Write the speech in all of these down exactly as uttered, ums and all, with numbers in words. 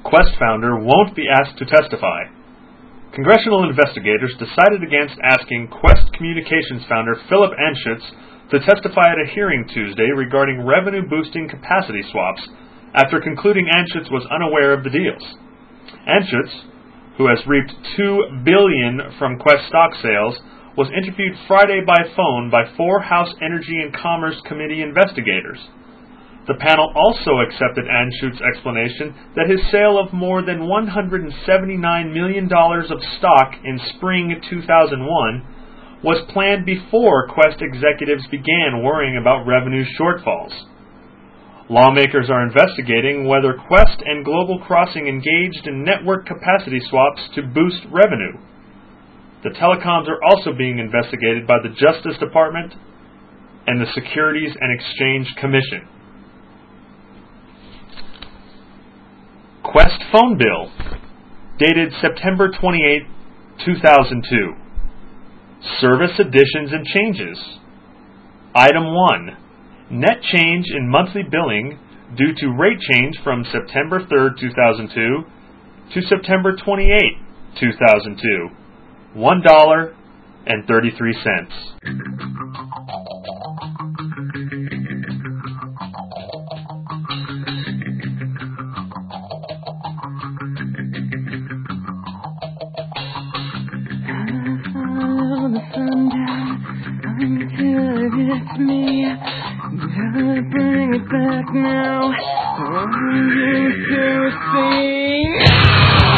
Quest founder won't be asked to testify. Congressional investigators decided against asking Quest Communications founder Philip Anschutz to testify at a hearing Tuesday regarding revenue-boosting capacity swaps after concluding Anschutz was unaware of the deals. Anschutz, who has reaped two billion dollars from Quest stock sales, was interviewed Friday by phone by four House Energy and Commerce Committee investigators. The panel also accepted Anschutz's explanation that his sale of more than one hundred seventy-nine million dollars of stock in spring two thousand one was planned before Quest executives began worrying about revenue shortfalls. Lawmakers are investigating whether Quest and Global Crossing engaged in network capacity swaps to boost revenue. The telecoms are also being investigated by the Justice Department and the Securities and Exchange Commission. Quest phone bill, dated September twenty-eighth, two thousand two. Service additions and changes. Item one. Net change in monthly billing due to rate change from September third, two thousand two to September twenty-eighth, two thousand two. one dollar and thirty-three cents. It's me. Gotta bring it back now. Oh, you do see.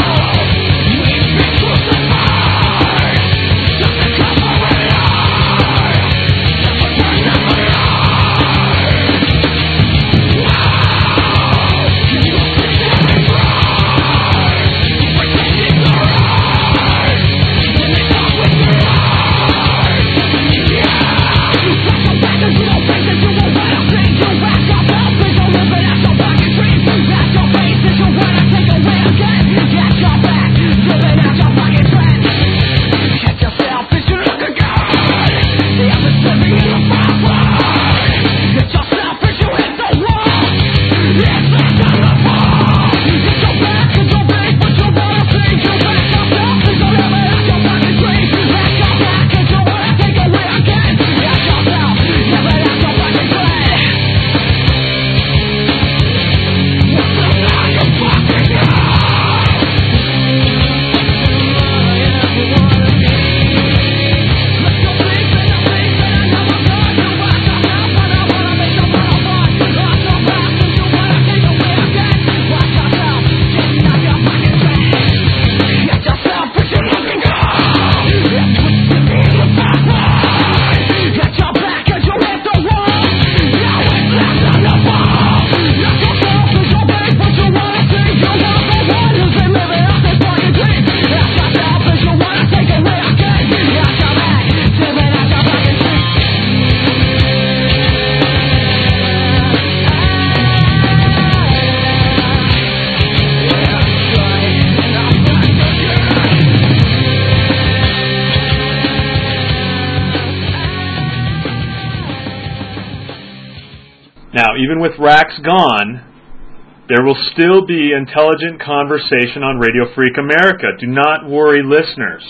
Now, even with racks gone, there will still be intelligent conversation on Radio Freak America. Do not worry, listeners.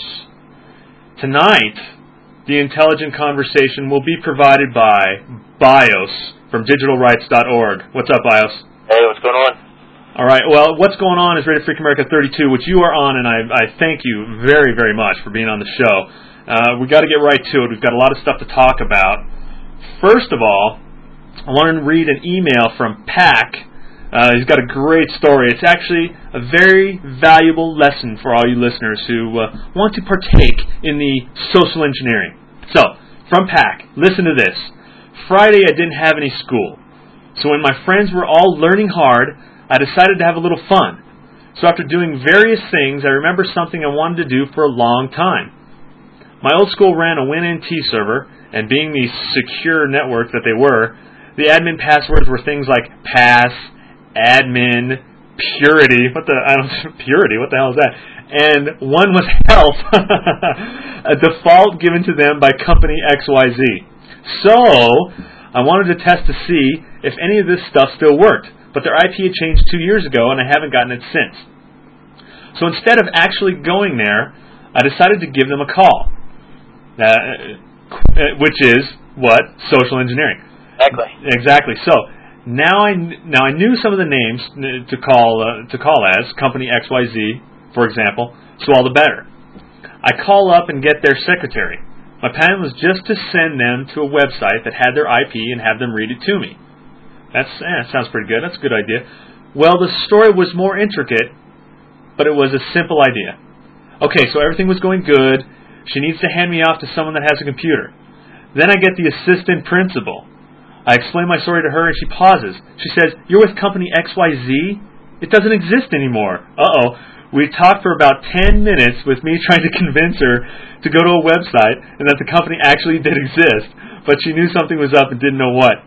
Tonight, the intelligent conversation will be provided by BIOS from digital rights dot org. What's up, BIOS? Hey, what's going on? All right, well, what's going on is Radio Freak America thirty-two, which you are on, and I, I thank you very, very much for being on the show. Uh, we've got to get right to it. We've got a lot of stuff to talk about. First of all, I want to read an email from Pac. Uh, he's got a great story. It's actually a very valuable lesson for all you listeners who uh, want to partake in the social engineering. So, from Pac, listen to this. Friday I didn't have any school. So when my friends were all learning hard, I decided to have a little fun. So after doing various things, I remember something I wanted to do for a long time. My old school ran a WinNT server, and being the secure network that they were, the admin passwords were things like pass, admin, purity. What the I don't purity? What the hell is that? And one was health, a default given to them by company X Y Z. So I wanted to test to see if any of this stuff still worked. but their I P had changed two years ago, and I haven't gotten it since. So instead of actually going there, I decided to give them a call, uh, which is what? Social engineering. Exactly. Exactly. So now I now I knew some of the names to call uh, to call as company X Y Z, for example. So all the better. I call up and get their secretary. My plan was just to send them to a website that had their I P and have them read it to me. That's eh, that sounds pretty good. That's a good idea. Well, the story was more intricate, but it was a simple idea. Okay, so everything was going good. She needs to hand me off to someone that has a computer. Then I get the assistant principal. I explain my story to her, and she pauses. She says, "You're with company X Y Z? It doesn't exist anymore." Uh-oh. We talked for about ten minutes with me trying to convince her to go to a website and that the company actually did exist, but she knew something was up and didn't know what.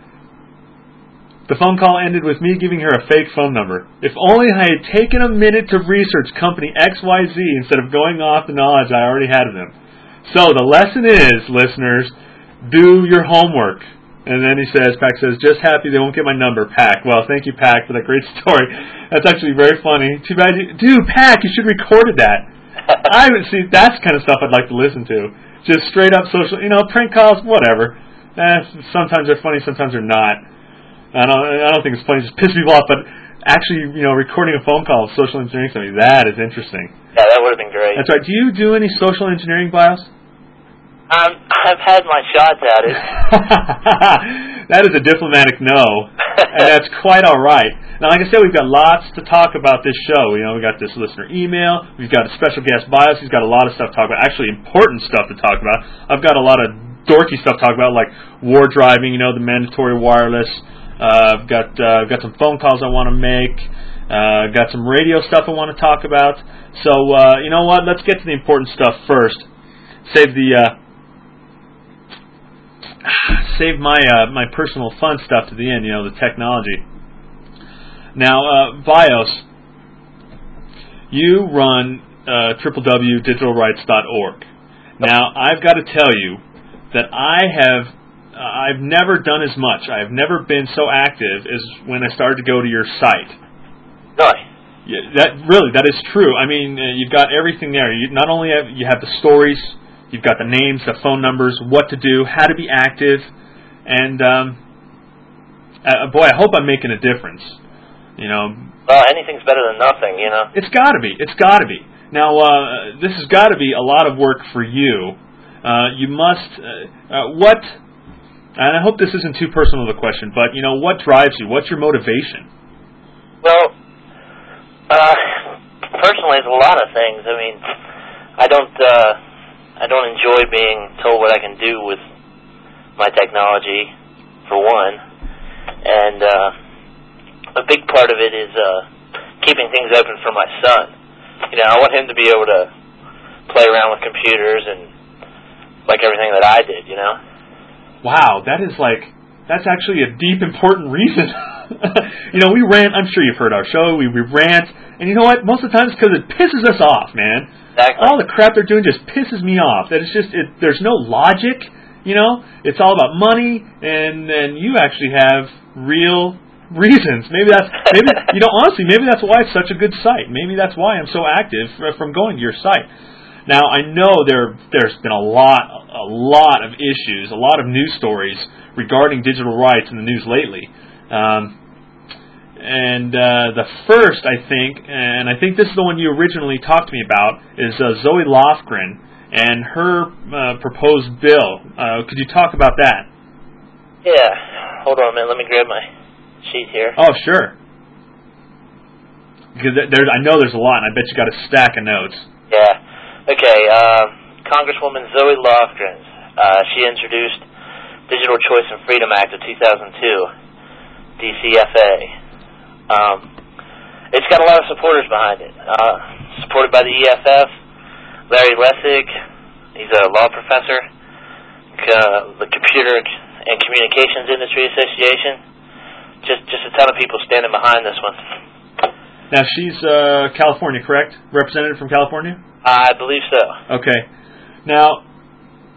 The phone call ended with me giving her a fake phone number. If only I had taken a minute to research company X Y Z instead of going off the knowledge I already had of them. So the lesson is, listeners, do your homework. And then he says, Pack says, "Just happy they won't get my number, Pack." Well, thank you, Pack, for that great story. That's actually very funny. Too bad you... Dude, Pack, you should have recorded that. I would see, that's the kind of stuff I'd like to listen to. Just straight up social, you know, prank calls, whatever. Eh, sometimes they're funny, sometimes they're not. I don't, I don't think it's funny, just piss people off, but actually, you know, recording a phone call of social engineering somebody, that is interesting. Yeah, that would have been great. That's right. Do you do any social engineering, Bios? Um, I've had my shots at it. That is a diplomatic no, and that's quite all right. Now, like I said, we've got lots to talk about this show. You know, we got this listener email. We've got a special guest, Bios. He's got a lot of stuff to talk about, actually important stuff to talk about. I've got a lot of dorky stuff to talk about, like war driving, you know, the mandatory wireless. Uh, I've got uh, got some phone calls I want to make. Uh, got some radio stuff I want to talk about. So, uh, you know what? Let's get to the important stuff first. Save the... Uh, Save my uh, my personal fun stuff to the end, you know, the technology. Now, uh, Bios, you run uh, w w w dot digital rights dot org. Now, I've got to tell you that I have uh, I've never done as much. I've never been so active as when I started to go to your site. Really? Yeah, that really that is true. I mean, uh, you've got everything there. You not only have you have the stories. You've got the names, the phone numbers, what to do, how to be active, and um, uh, boy, I hope I'm making a difference. You know, well, anything's better than nothing. You know, it's got to be. It's got to be. Now, uh, this has got to be a lot of work for you. Uh, you must. Uh, uh, what? And I hope this isn't too personal of a question, but you know, what drives you? What's your motivation? Well, uh, personally, it's a lot of things. I mean, I don't. Uh, I don't enjoy being told what I can do with my technology, for one. And uh, a big part of it is uh, keeping things open for my son. You know, I want him to be able to play around with computers and like everything that I did, you know? Wow, that is like, that's actually a deep, important reason. You know, we rant, I'm sure you've heard our show, we, we rant, and you know what? Most of the time it's because it pisses us off, man. Exactly. All the crap they're doing just pisses me off. That it's just it, there's no logic, you know. It's all about money, and and you actually have real reasons. Maybe that's maybe you know honestly maybe that's why it's such a good site. Maybe that's why I'm so active from going to your site. Now I know there there's been a lot a lot of issues, a lot of news stories regarding digital rights in the news lately. Um, And uh, the first, I think, and I think this is the one you originally talked to me about, is uh, Zoe Lofgren and her uh, proposed bill. Uh, could you talk about that? Yeah. Hold on a minute. Let me grab my sheet here. Oh, sure. Because there's, I know there's a lot, and I bet you got a stack of notes. Yeah. Okay. Uh, Congresswoman Zoe Lofgren. Uh, she introduced Digital Choice and Freedom Act of two thousand two, D C F A. Um, it's got a lot of supporters behind it. Uh, supported by the E F F, Larry Lessig, he's a law professor, uh, the Computer and Communications Industry Association. Just, just a ton of people standing behind this one. Now she's uh, California, correct? Representative from California? I believe so. Okay. Now,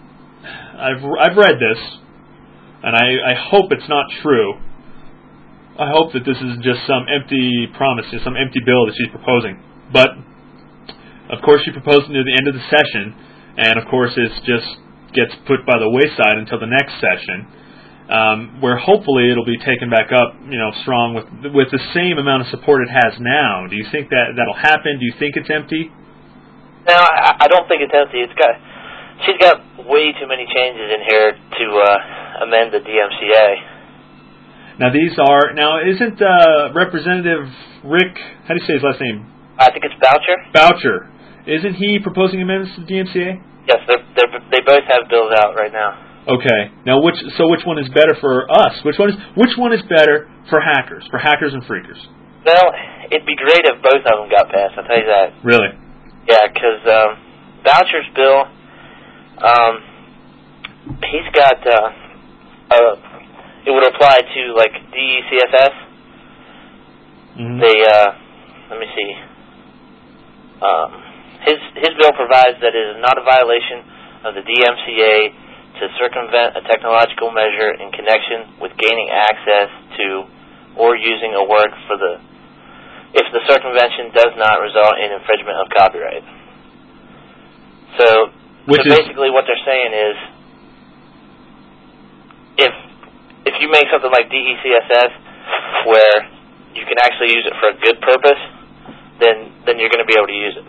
I've I've read this, and I, I hope it's not true. I hope that this is just some empty promise, just some empty bill that she's proposing. But, of course, she proposed near the end of the session, and, of course, it just gets put by the wayside until the next session, um, where hopefully it'll be taken back up, you know, strong with with the same amount of support it has now. Do you think that that'll happen? Do you think it's empty? No, I, I don't think it's empty. It's got she's got way too many changes in here to uh, amend the D M C A. Now these are now isn't uh, Representative Rick? How do you say his last name? I think it's Boucher. Boucher. Isn't he proposing amendments to the D M C A? Yes, they're, they're, they both have bills out right now. Okay. Now, which so which one is better for us? Which one is which one is better for hackers, for hackers and freakers? Well, it'd be great if both of them got passed. I'll tell you that. Really? Yeah, because um, Boucher's bill, um, he's got uh, uh, it would apply to like D E C F S. Mm-hmm. They uh, let me see. Um, his his bill provides that it is not a violation of the D M C A to circumvent a technological measure in connection with gaining access to or using a work for the if the circumvention does not result in infringement of copyright. So, Which so basically what they're saying is if if you make something like D E C S S where you can actually use it for a good purpose, then then you're going to be able to use it.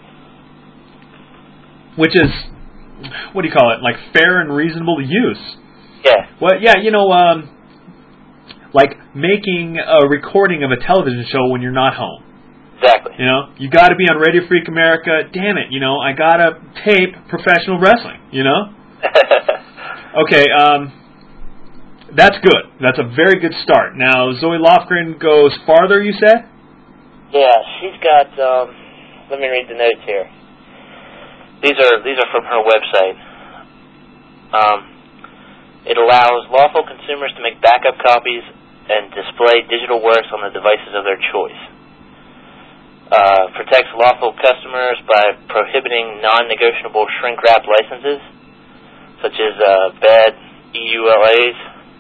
Which is, what do you call it, like fair and reasonable use. Yeah. Well, yeah, you know, um, like making a recording of a television show when you're not home. Exactly. You know, you got to be on Radio Freak America. Damn it, you know, I got to tape professional wrestling, you know? Okay, um, that's good. That's a very good start. Now, Zoe Lofgren goes farther, you said? Yeah, she's got, um, let me read the notes here. These are these are from her website. Um, it allows lawful consumers to make backup copies and display digital works on the devices of their choice. Uh, protects lawful customers by prohibiting non-negotiable shrink-wrap licenses, such as uh, bad E U L As.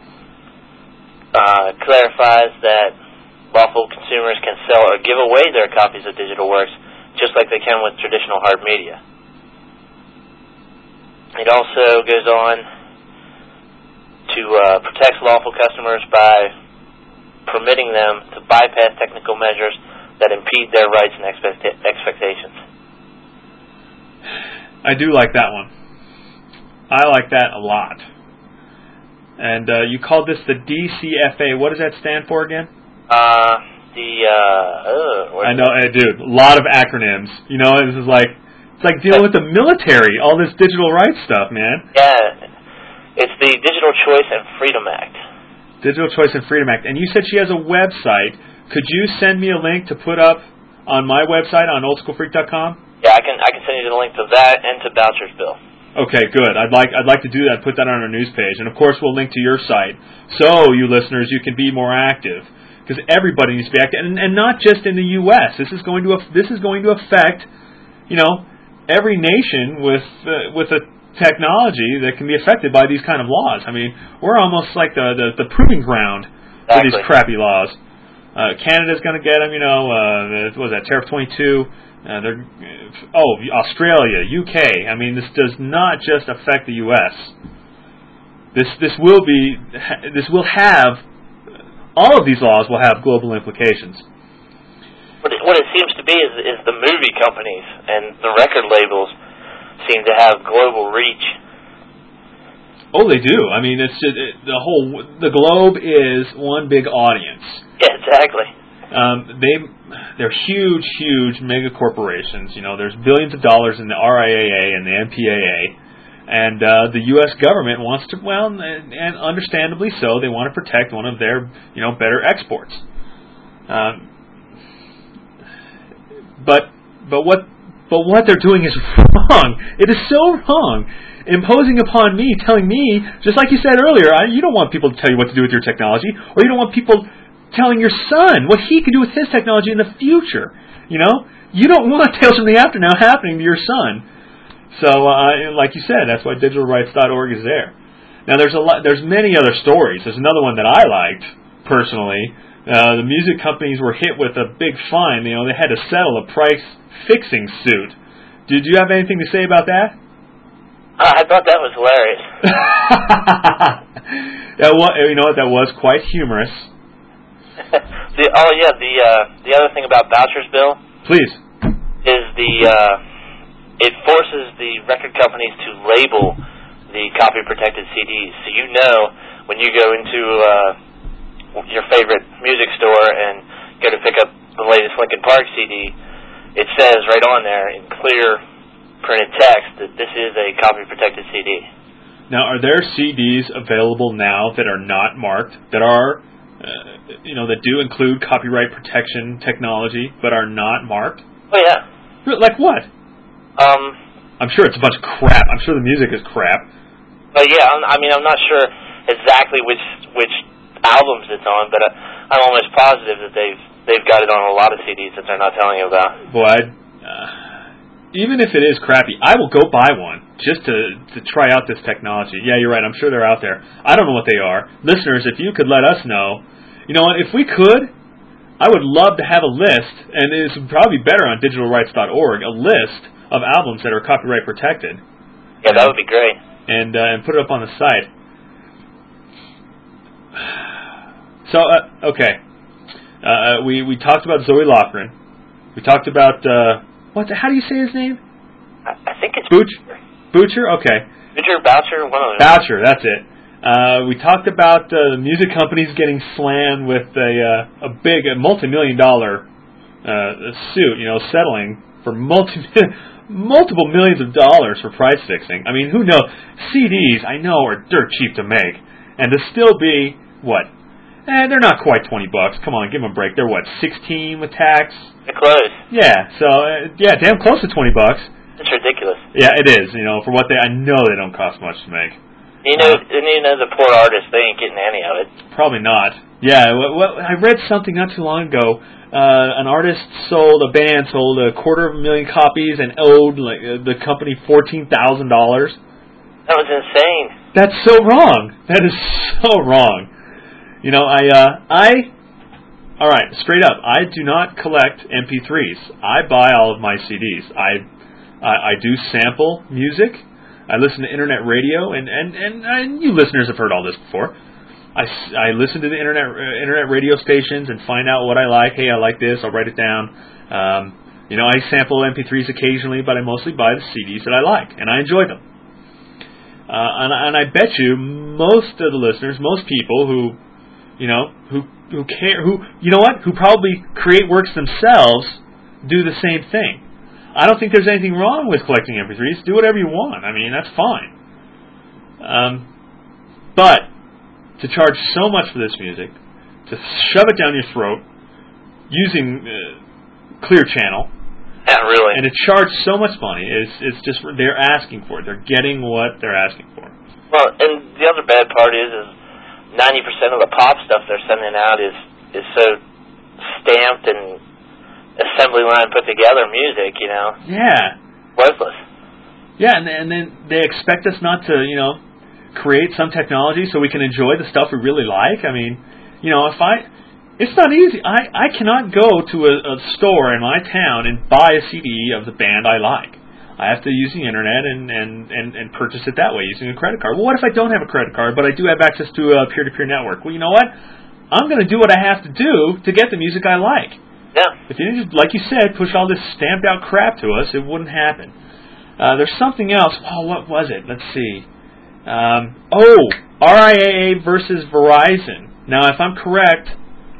Uh, clarifies that lawful consumers can sell or give away their copies of digital works, just like they can with traditional hard media. It also goes on to uh, protect lawful customers by permitting them to bypass technical measures that impede their rights and expect- expectations. I do like that one. I like that a lot. And uh, you called this the D C F A. What does that stand for again? Uh, the, uh... uh I know, uh, dude, a lot of acronyms. You know, this is like... It's like dealing with the military, all this digital rights stuff, man. Yeah, it's the Digital Choice and Freedom Act. Digital Choice and Freedom Act. And you said she has a website. Could you send me a link to put up on my website on old school freak dot com? Yeah, I can I can send you the link to that and to Boucher's bill. Okay, good. I'd like I'd like to do that, put that on our news page. And, of course, we'll link to your site. So, you listeners, you can be more active. Because everybody needs to be active. And, and not just in the U S This is going to This is going to affect, you know... every nation with uh, with a technology that can be affected by these kind of laws. I mean, we're almost like the the, the proving ground Exactly. for these crappy laws. Uh, Canada's going to get them, you know. Uh, what was that, Tariff twenty-two? Uh, they're, oh, Australia, U K. I mean, this does not just affect the U S This this will be this will have all of these laws will have global implications. What it, what it seems to be is, is the movie companies and the record labels seem to have global reach. Oh, they do. I mean, it's just, it, the whole the globe is one big audience. Yeah, exactly. Um, they they're huge, huge mega corporations. You know, there's billions of dollars in the R I A A and the M P A A, and uh, the U S government wants to, well, and, and understandably so, they want to protect one of their, you know, better exports. Um, But but what but what they're doing is wrong. It is so wrong. Imposing upon me, telling me, just like you said earlier, I, you don't want people to tell you what to do with your technology, or you don't want people telling your son what he can do with his technology in the future. You know, you don't want Tales from the Afternow happening to your son. So, uh, like you said, that's why digital rights dot org is there. Now, there's a lot. There's many other stories. There's another one that I liked personally. uh, the music companies were hit with a big fine. You know, they had to settle a price-fixing suit. Did you have anything to say about that? Uh, I thought that was hilarious. That was, you know what, that was quite humorous. the, oh, yeah, the uh, the other thing about vouchers, Bill, Please. is the uh, it forces the record companies to label the copy-protected C Ds. So you know when you go into uh, your favorite music store and go to pick up the latest Linkin Park C D, it says right on there in clear printed text that this is a copy-protected C D. Now, are there C Ds available now that are not marked, that are, uh, you know, that do include copyright protection technology, but are not marked? Oh, yeah. Like what? Um, I'm sure it's a bunch of crap. I'm sure the music is crap. But yeah, I'm, I mean, I'm not sure exactly which which albums it's on, but uh, I'm almost positive that they've they've got it on a lot of C Ds that they're not telling you about. Boy, I'd, uh, even if it is crappy, I will go buy one just to, to try out this technology. Yeah, you're right. I'm sure they're out there. I don't know what they are. Listeners, if you could let us know. You know what? If we could, I would love to have a list, and it's probably better on digital rights dot org, a list of albums that are copyright protected. Yeah, that would be great. And, uh, and put it up on the site. So, uh, okay. Uh, we, we talked about Zoe Lofgren. We talked about... Uh, What? The, how do you say his name? I, I think it's Butcher. Butcher. Okay. Butcher, Boucher, one of them. Boucher. That's it. Uh, we talked about uh, the music companies getting slammed with a uh, a big, a multi-million dollar uh, suit. You know, settling for multi multiple millions of dollars for price fixing. I mean, who knows? C Ds I know are dirt cheap to make, and to still be what? Eh, they're not quite twenty bucks. Come on, give them a break. They're what, sixteen with tax? They're close. Yeah, so, uh, yeah, damn close to twenty bucks. It's ridiculous. Yeah, it is, you know, for what they, I know they don't cost much to make. You know, Uh, and you know the poor artists, they ain't getting any of it. Probably not. Yeah, well, well, I read something not too long ago. Uh, an artist sold, a band sold a quarter of a million copies and owed like uh, the company fourteen thousand dollars. That was insane. That's so wrong. That is so wrong. You know, I, uh, I, all right, straight up, I do not collect M P threes. I buy all of my C Ds. I, I, I do sample music. I listen to internet radio, and, and, and, and you listeners have heard all this before. I, I listen to the internet uh, internet radio stations and find out what I like. Hey, I like this. I'll write it down. Um, you know, I sample M P threes occasionally, but I mostly buy the C Ds that I like, and I enjoy them. Uh, and, and I bet you most of the listeners, most people who, you know, who who care, who you know what, who probably create works themselves, do the same thing. I don't think there's anything wrong with collecting M P threes. Do whatever you want. I mean, that's fine. Um, but to charge so much for this music, to shove it down your throat using uh, Clear Channel, Yeah, really. and to charge so much money, is it's just they're asking for it. They're getting what they're asking for. Well, and the other bad part is, is ninety percent of the pop stuff they're sending out is is so stamped and assembly line put together music, you know. Yeah. Worthless. Yeah, and, and then they expect us not to, you know, create some technology so we can enjoy the stuff we really like. I mean, you know, if I, it's not easy. I, I cannot go to a, a store in my town and buy a C D of the band I like. I have to use the internet and, and, and, and purchase it that way using a credit card. Well, what if I don't have a credit card, but I do have access to a peer-to-peer network? Well, you know what? I'm going to do what I have to do to get the music I like. Yeah. If you didn't, like you said, push all this stamped-out crap to us, it wouldn't happen. Uh, there's something else. Oh, what was it? Let's see. Um, oh, R I A A versus Verizon. Now, if I'm correct,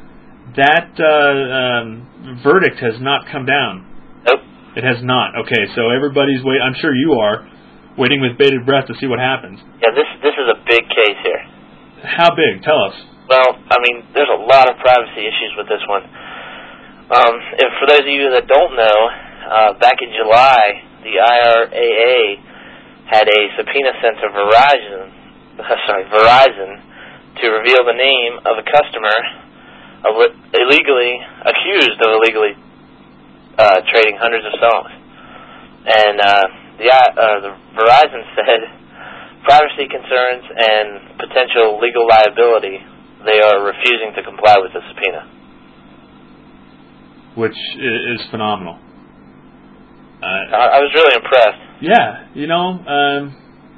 that uh, um, verdict has not come down. Nope. It has not. Okay, so everybody's waiting. I'm sure you are waiting with bated breath to see what happens. Yeah, this this is a big case here. How big? Tell us. Well, I mean, there's a lot of privacy issues with this one. Um, and for those of you that don't know, uh, back in July, the I R A A had a subpoena sent to Verizon, uh, sorry, Verizon, to reveal the name of a customer of illegally accused of illegally uh, trading hundreds of songs. And uh, the uh, the Verizon said privacy concerns and potential legal liability, they are refusing to comply with the subpoena. which is phenomenal. Uh, I, I was really impressed. Yeah, you know. Um,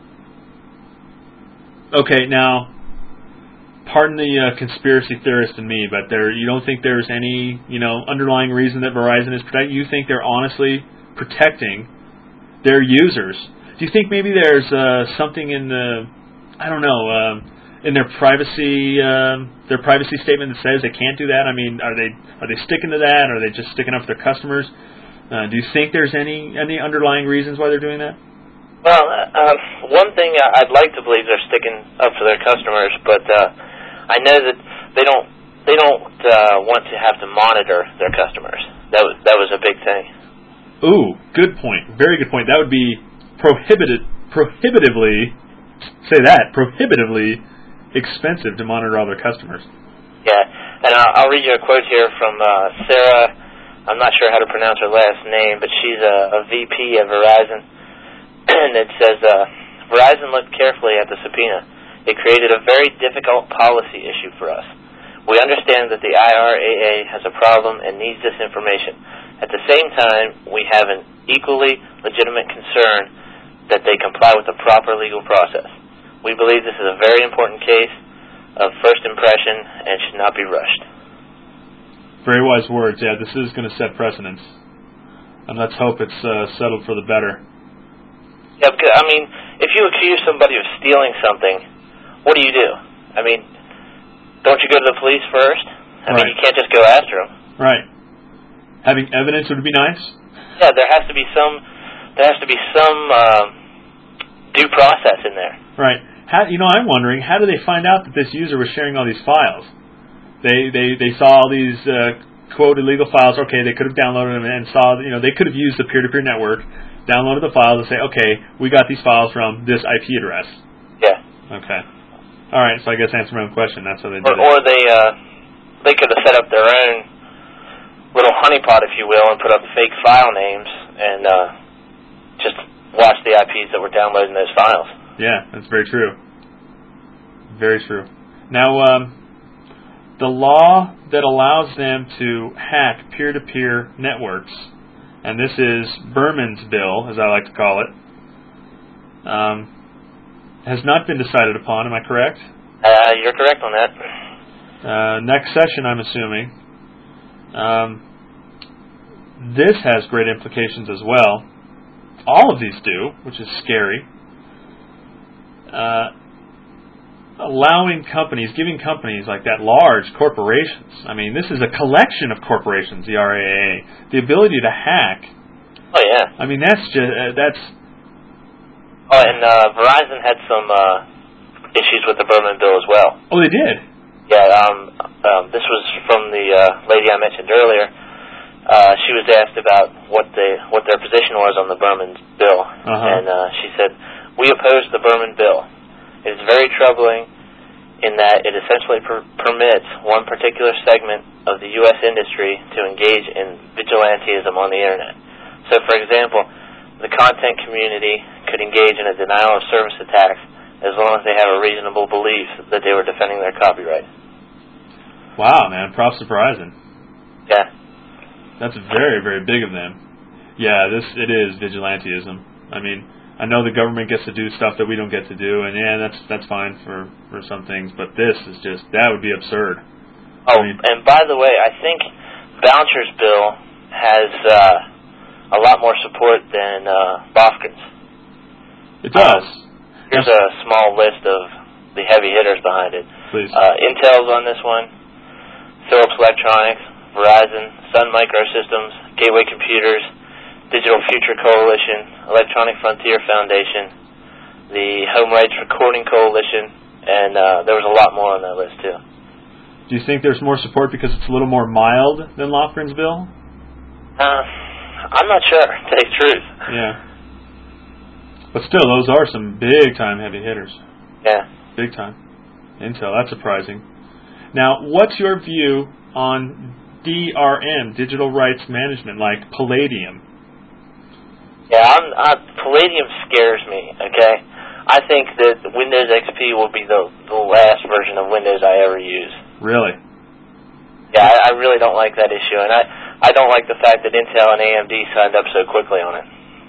okay, now, pardon the uh, conspiracy theorist in me, but there, you don't think there's any, you know, underlying reason that Verizon is protecting? You think they're honestly protecting their users? Do you think maybe there's uh, something in the, I don't know, um, in their privacy, uh, their privacy statement that says they can't do that? I mean, are they are they sticking to that? Or are they just sticking up for their customers? Uh, do you think there's any any underlying reasons why they're doing that? Well, uh, one thing I'd like to believe they're sticking up for their customers, but uh, I know that they don't they don't uh, want to have to monitor their customers. That was that was a big thing. Ooh, good point. Very good point. That would be prohibited prohibitively say that prohibitively expensive to monitor all their customers. Yeah, and I'll, I'll read you a quote here from uh, Sarah. I'm not sure how to pronounce her last name, but she's a, a V P at Verizon. And it says, uh, Verizon looked carefully at the subpoena. It created a very difficult policy issue for us. We understand that the I R A A has a problem and needs this information. At the same time, we have an equally legitimate concern that they comply with the proper legal process. We believe this is a very important case of first impression and should not be rushed. Very wise words. Yeah, this is going to set precedents. And let's hope it's uh, settled for the better. Yeah, because, I mean, if you accuse somebody of stealing something, what do you do? I mean, don't you go to the police first? I right. mean, you can't just go after them. Right. Having evidence would be nice. Yeah, there has to be some, there has to be some um, due process in there. Right. How, you know, I'm wondering, how do they find out that this user was sharing all these files? They they they saw all these uh, quote illegal files. Okay, they could have downloaded them and saw, you know, they could have used the peer-to-peer network, downloaded the files, and say, okay, we got these files from this I P address. Yeah. Okay. All right. So I guess answer my own question. That's how they did or, it. Or they uh, they could have set up their own little honeypot, if you will, and put up fake file names and uh, just watch the I Ps that were downloading those files. Yeah, that's very true. Very true. Now, um, the law that allows them to hack peer-to-peer networks, and this is Berman's bill, as I like to call it, um, has not been decided upon. Am I correct? Uh, you're correct on that. Uh, next session, I'm assuming. Um, this has great implications as well. All of these do, which is scary. Uh, allowing companies, giving companies like that, large corporations, I mean, this is a collection of corporations, the R A A, the ability to hack. Oh, yeah. I mean, that's just, uh, that's... Oh, and uh, Verizon had some uh, issues with the Berman bill as well. Oh, they did? Yeah, um, um, this was from the uh, lady I mentioned earlier. Uh, she was asked about what they, what their position was on the Berman bill, Uh-huh. and uh, she said, "We oppose the Berman bill. It is very troubling in that it essentially per- permits one particular segment of the U S industry to engage in vigilantism on the Internet. So, for example, the content community could engage in a denial of service attack as long as they have a reasonable belief that they were defending their copyright." Wow, man. Props to Verizon. Yeah. That's very, very big of them. Yeah, this it is vigilantism. I mean, I know the government gets to do stuff that we don't get to do, and yeah, that's that's fine for, for some things, but this is just, that would be absurd. Oh, I mean, and by the way, I think Boucher's bill has uh, a lot more support than uh, Lofgren's. It does. Um, here's a small list of the heavy hitters behind it. Please. Uh, Intel's on this one, Philips Electronics, Verizon, Sun Microsystems, Gateway Computers, Digital Future Coalition, Electronic Frontier Foundation, the Home Rights Recording Coalition, and uh, there was a lot more on that list, too. Do you think there's more support because it's a little more mild than Lofgren's bill? Uh, I'm not sure, to tell you the truth. Yeah. But still, those are some big-time heavy hitters. Yeah. Big time. Intel, that's surprising. Now, what's your view on D R M, Digital Rights Management, like Palladium? Yeah, I'm, I, Palladium scares me, okay? I think that Windows X P will be the, the last version of Windows I ever use. Really? Yeah, I, I really don't like that issue. And I, I don't like the fact that Intel and A M D signed up so quickly on it.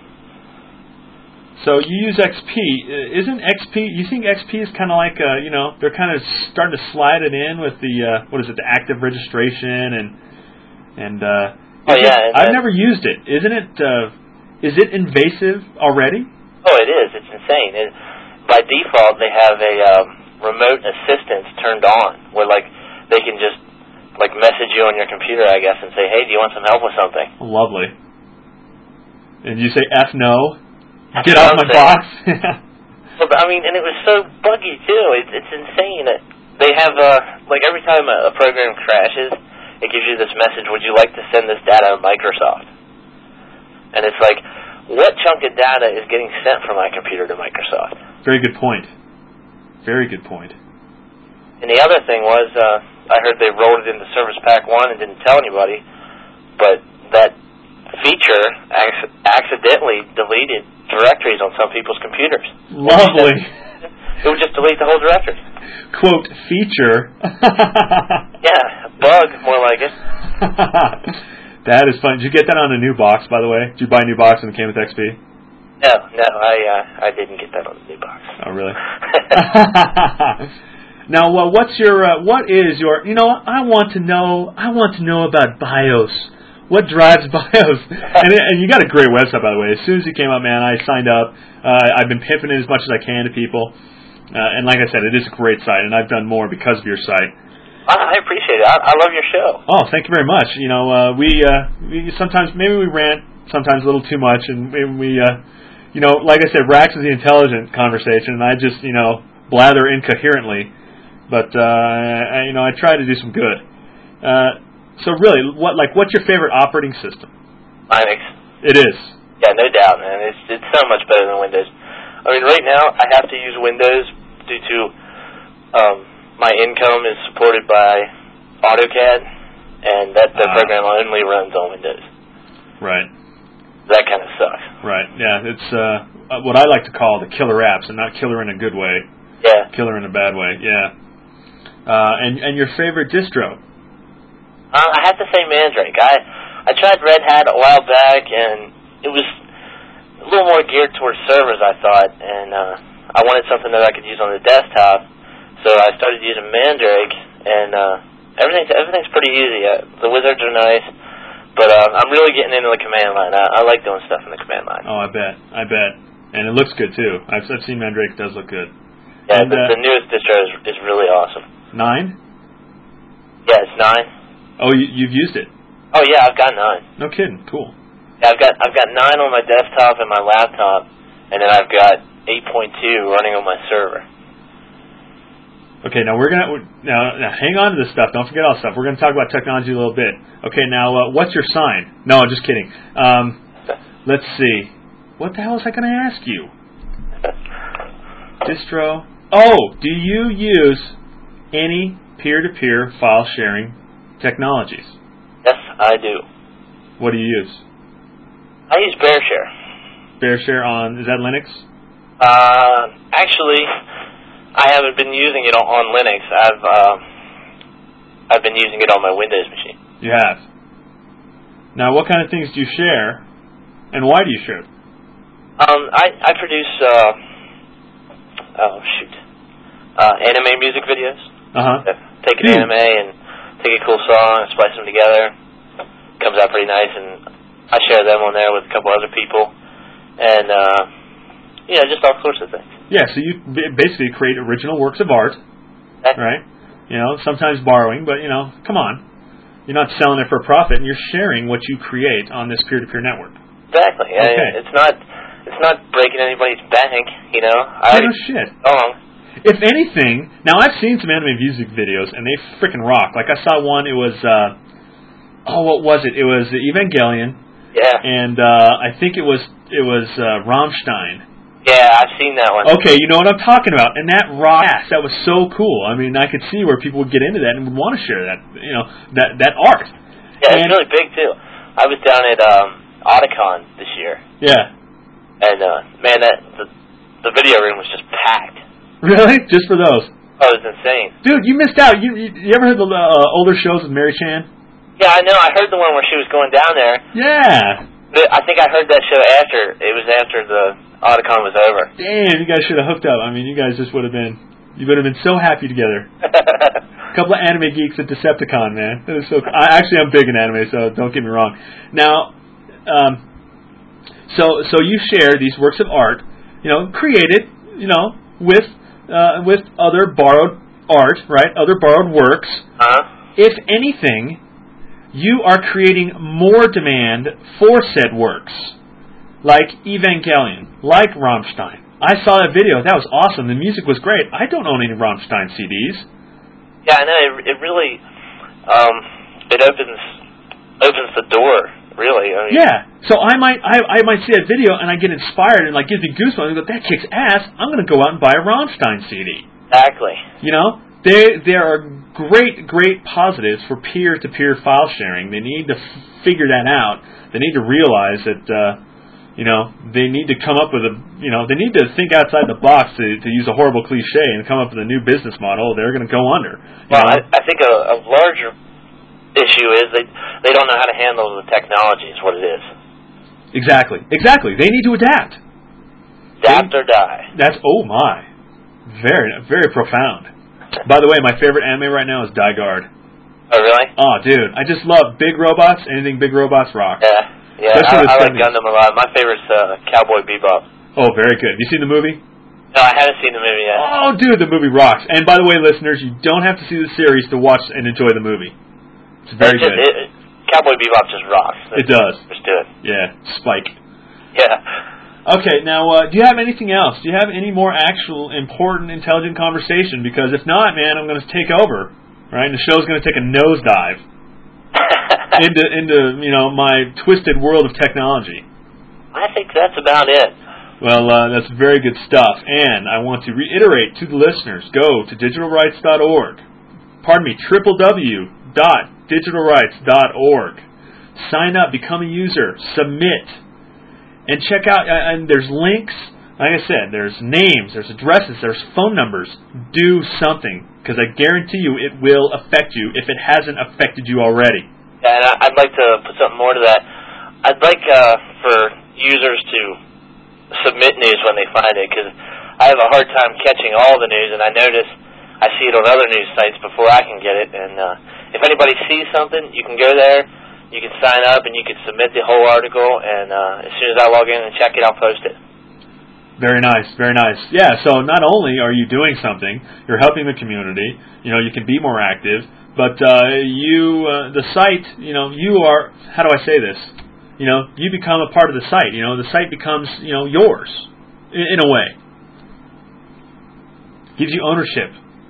So you use X P. Isn't X P, you think X P is kind of like, uh, you know, they're kind of starting to slide it in with the, uh, what is it, the active registration and, and, uh, oh, yeah. It, I've never used it. Isn't it, uh, is it invasive already? Oh, it is. It's insane. It, by default, they have a um, remote assistance turned on where, like, they can just, like, message you on your computer, I guess, and say, hey, do you want some help with something? Lovely. And you say F no? Get off my box. Well, I mean, and it was so buggy too. It's it's insane. They have uh, like every time a, a program crashes, it gives you this message: would you like to send this data to Microsoft? And it's like, what chunk of data is getting sent from my computer to Microsoft? Very good point. Very good point. And the other thing was, uh, I heard they rolled it into Service Pack one and didn't tell anybody, but that feature ac- accidentally deleted directories on some people's computers. Lovely. It would just delete the whole directory. Quote, feature. Yeah, bug, more like it. That is fun. Did you get that on a new box, by the way? Did you buy a new box and it came with X P? No, no, I uh, I didn't get that on the new box. Oh, really? Now, well, what's your, uh, what is your, you know, I want to know, I want to know about BIOS. What drives BIOS? and, and you got a great website, by the way. As soon as you came up, man, I signed up. Uh, I've been pimping it as much as I can to people. Uh, and like I said, it is a great site, and I've done more because of your site. I appreciate it. I, I love your show. Oh, thank you very much. You know, uh, we, uh, we sometimes, maybe we rant, sometimes a little too much, and we, uh, you know, like I said, Rax is the intelligent conversation, and I just, you know, blather incoherently. But, uh, I, you know, I try to do some good. Uh, So really, what like what's your favorite operating system? Linux. It is. Yeah, no doubt, man. It's it's so much better than Windows. I mean, right now I have to use Windows due to um, my income is supported by AutoCAD, and that the uh, program only runs on Windows. Right. That kind of sucks. Right. Yeah, it's uh, what I like to call the killer apps, and not killer in a good way. Yeah. Killer in a bad way. Yeah. Uh, and and your favorite distro? Uh, I have to say Mandrake. I I tried Red Hat a while back, and it was a little more geared towards servers, I thought, and uh, I wanted something that I could use on the desktop, so I started using Mandrake, and uh, everything's, everything's pretty easy. Uh, the wizards are nice, but uh, I'm really getting into the command line. I, I like doing stuff in the command line. Oh, I bet. I bet. And it looks good, too. I've, I've seen Mandrake. It does look good. Yeah, and, the, uh, the newest distro is, is really awesome. Nine? Yeah, it's nine. Oh, you, you've used it? Oh yeah, I've got nine. No kidding. Cool. Yeah, I've got I've got nine on my desktop and my laptop, and then I've got eight point two running on my server. Okay, now we're gonna now, now hang on to this stuff. Don't forget all this stuff. We're gonna talk about technology a little bit. Okay, now uh, what's your sign? No, just kidding. Um, let's see. What the hell was I gonna ask you? Distro. Oh, do you use any peer-to-peer file sharing technologies? Yes, I do. What do you use? I use BearShare. BearShare on, is that Linux? Uh, actually, I haven't been using it on, on Linux. I've uh, I've been using it on my Windows machine. You have. Now, what kind of things do you share, and why do you share? Um, I I produce uh, oh shoot, uh, anime music videos. Uh huh. Take an anime and take a cool song and splice them together. Comes out pretty nice, and I share them on there with a couple other people, and uh, you know, just all sorts of things. Yeah, so you basically create original works of art, okay. Right? You know, sometimes borrowing, but you know, come on, you're not selling it for a profit, and you're sharing what you create on this peer-to-peer network. Exactly. Okay. I, it's not it's not breaking anybody's bank. You know, I no shit. Oh. If anything, now I've seen some anime music videos, and they freaking rock. Like I saw one, it was, uh, oh, what was it? It was Evangelion. Yeah. And uh, I think it was it was uh, Rammstein. Yeah, I've seen that one. Okay, you know what I'm talking about. And that rock, that was so cool. I mean, I could see where people would get into that and would want to share that, you know, that that art. Yeah, and, it's really big too. I was down at um, Otakon this year. Yeah. And uh, man, that the, the video room was just packed. Really? Just for those? Oh, it was insane. Dude, you missed out. You you, you ever heard the uh, older shows with Mary Chan? Yeah, I know. I heard the one where she was going down there. Yeah. But I think I heard that show after. It was after the Otakon was over. Damn, you guys should have hooked up. I mean, you guys just would have been, you would have been so happy together. A couple of anime geeks at Decepticon, man. It was so. I actually I'm big in anime, so don't get me wrong. Now, um, so so you share these works of art, you know, created, you know, with uh, with other borrowed art, right? Other borrowed works. Uh-huh. If anything, you are creating more demand for said works, like Evangelion, like Rammstein. I saw that video. That was awesome. The music was great. I don't own any Rammstein C Ds. Yeah, I know. It, it really, um, it opens opens the door. Really, I mean, yeah. So I might, I, I might see that video and I get inspired and like gives me goosebumps. I go, that kicks ass. I'm going to go out and buy a Rammstein C D. Exactly. You know, they there are great, great positives for peer-to-peer file sharing. They need to f- figure that out. They need to realize that. Uh, You know, they need to come up with a, you know, they need to think outside the box to, to use a horrible cliche and come up with a new business model. They're going to go under. Well, I, I think a, a larger issue is they they don't know how to handle the technology is what it is. Exactly. Exactly. They need to adapt. Adapt they, or die. That's, oh my. Very, very profound. By the way, my favorite anime right now is Die Guard. Oh, really? Oh, dude. I just love big robots. Anything big robots rock. Yeah. Yeah, I, I like Gundam a lot. My favorite's uh, Cowboy Bebop. Oh, very good. You seen the movie? No, I haven't seen the movie yet. Oh, dude, the movie rocks. And by the way, listeners, you don't have to see the series to watch and enjoy the movie. It's very it's just, good. It, Cowboy Bebop just rocks. It does. Just do it. Yeah, Spike. Yeah. Okay, now, uh, do you have anything else? Do you have any more actual, important, intelligent conversation? Because if not, man, I'm going to take over, right? And the show's going to take a nosedive. into into you know my twisted world of technology. I think that's about it. Well, uh, that's very good stuff, and I want to reiterate to the listeners: go to digital rights dot org. Pardon me, w w w dot digital rights dot org. Sign up, become a user, submit, and check out. Uh, and there's links. Like I said, there's names, there's addresses, there's phone numbers. Do something, because I guarantee you it will affect you if it hasn't affected you already. Yeah, and I'd like to put something more to that. I'd like uh, for users to submit news when they find it, because I have a hard time catching all the news, and I notice I see it on other news sites before I can get it. And uh, if anybody sees something, you can go there, you can sign up, and you can submit the whole article, and uh, as soon as I log in and check it, I'll post it. Very nice, very nice. Yeah, so not only are you doing something, you're helping the community, you know, you can be more active, but uh, you, uh, the site, you know, you are, how do I say this? You know, you become a part of the site. You know, the site becomes, you know, yours, in, in a way. Gives you ownership.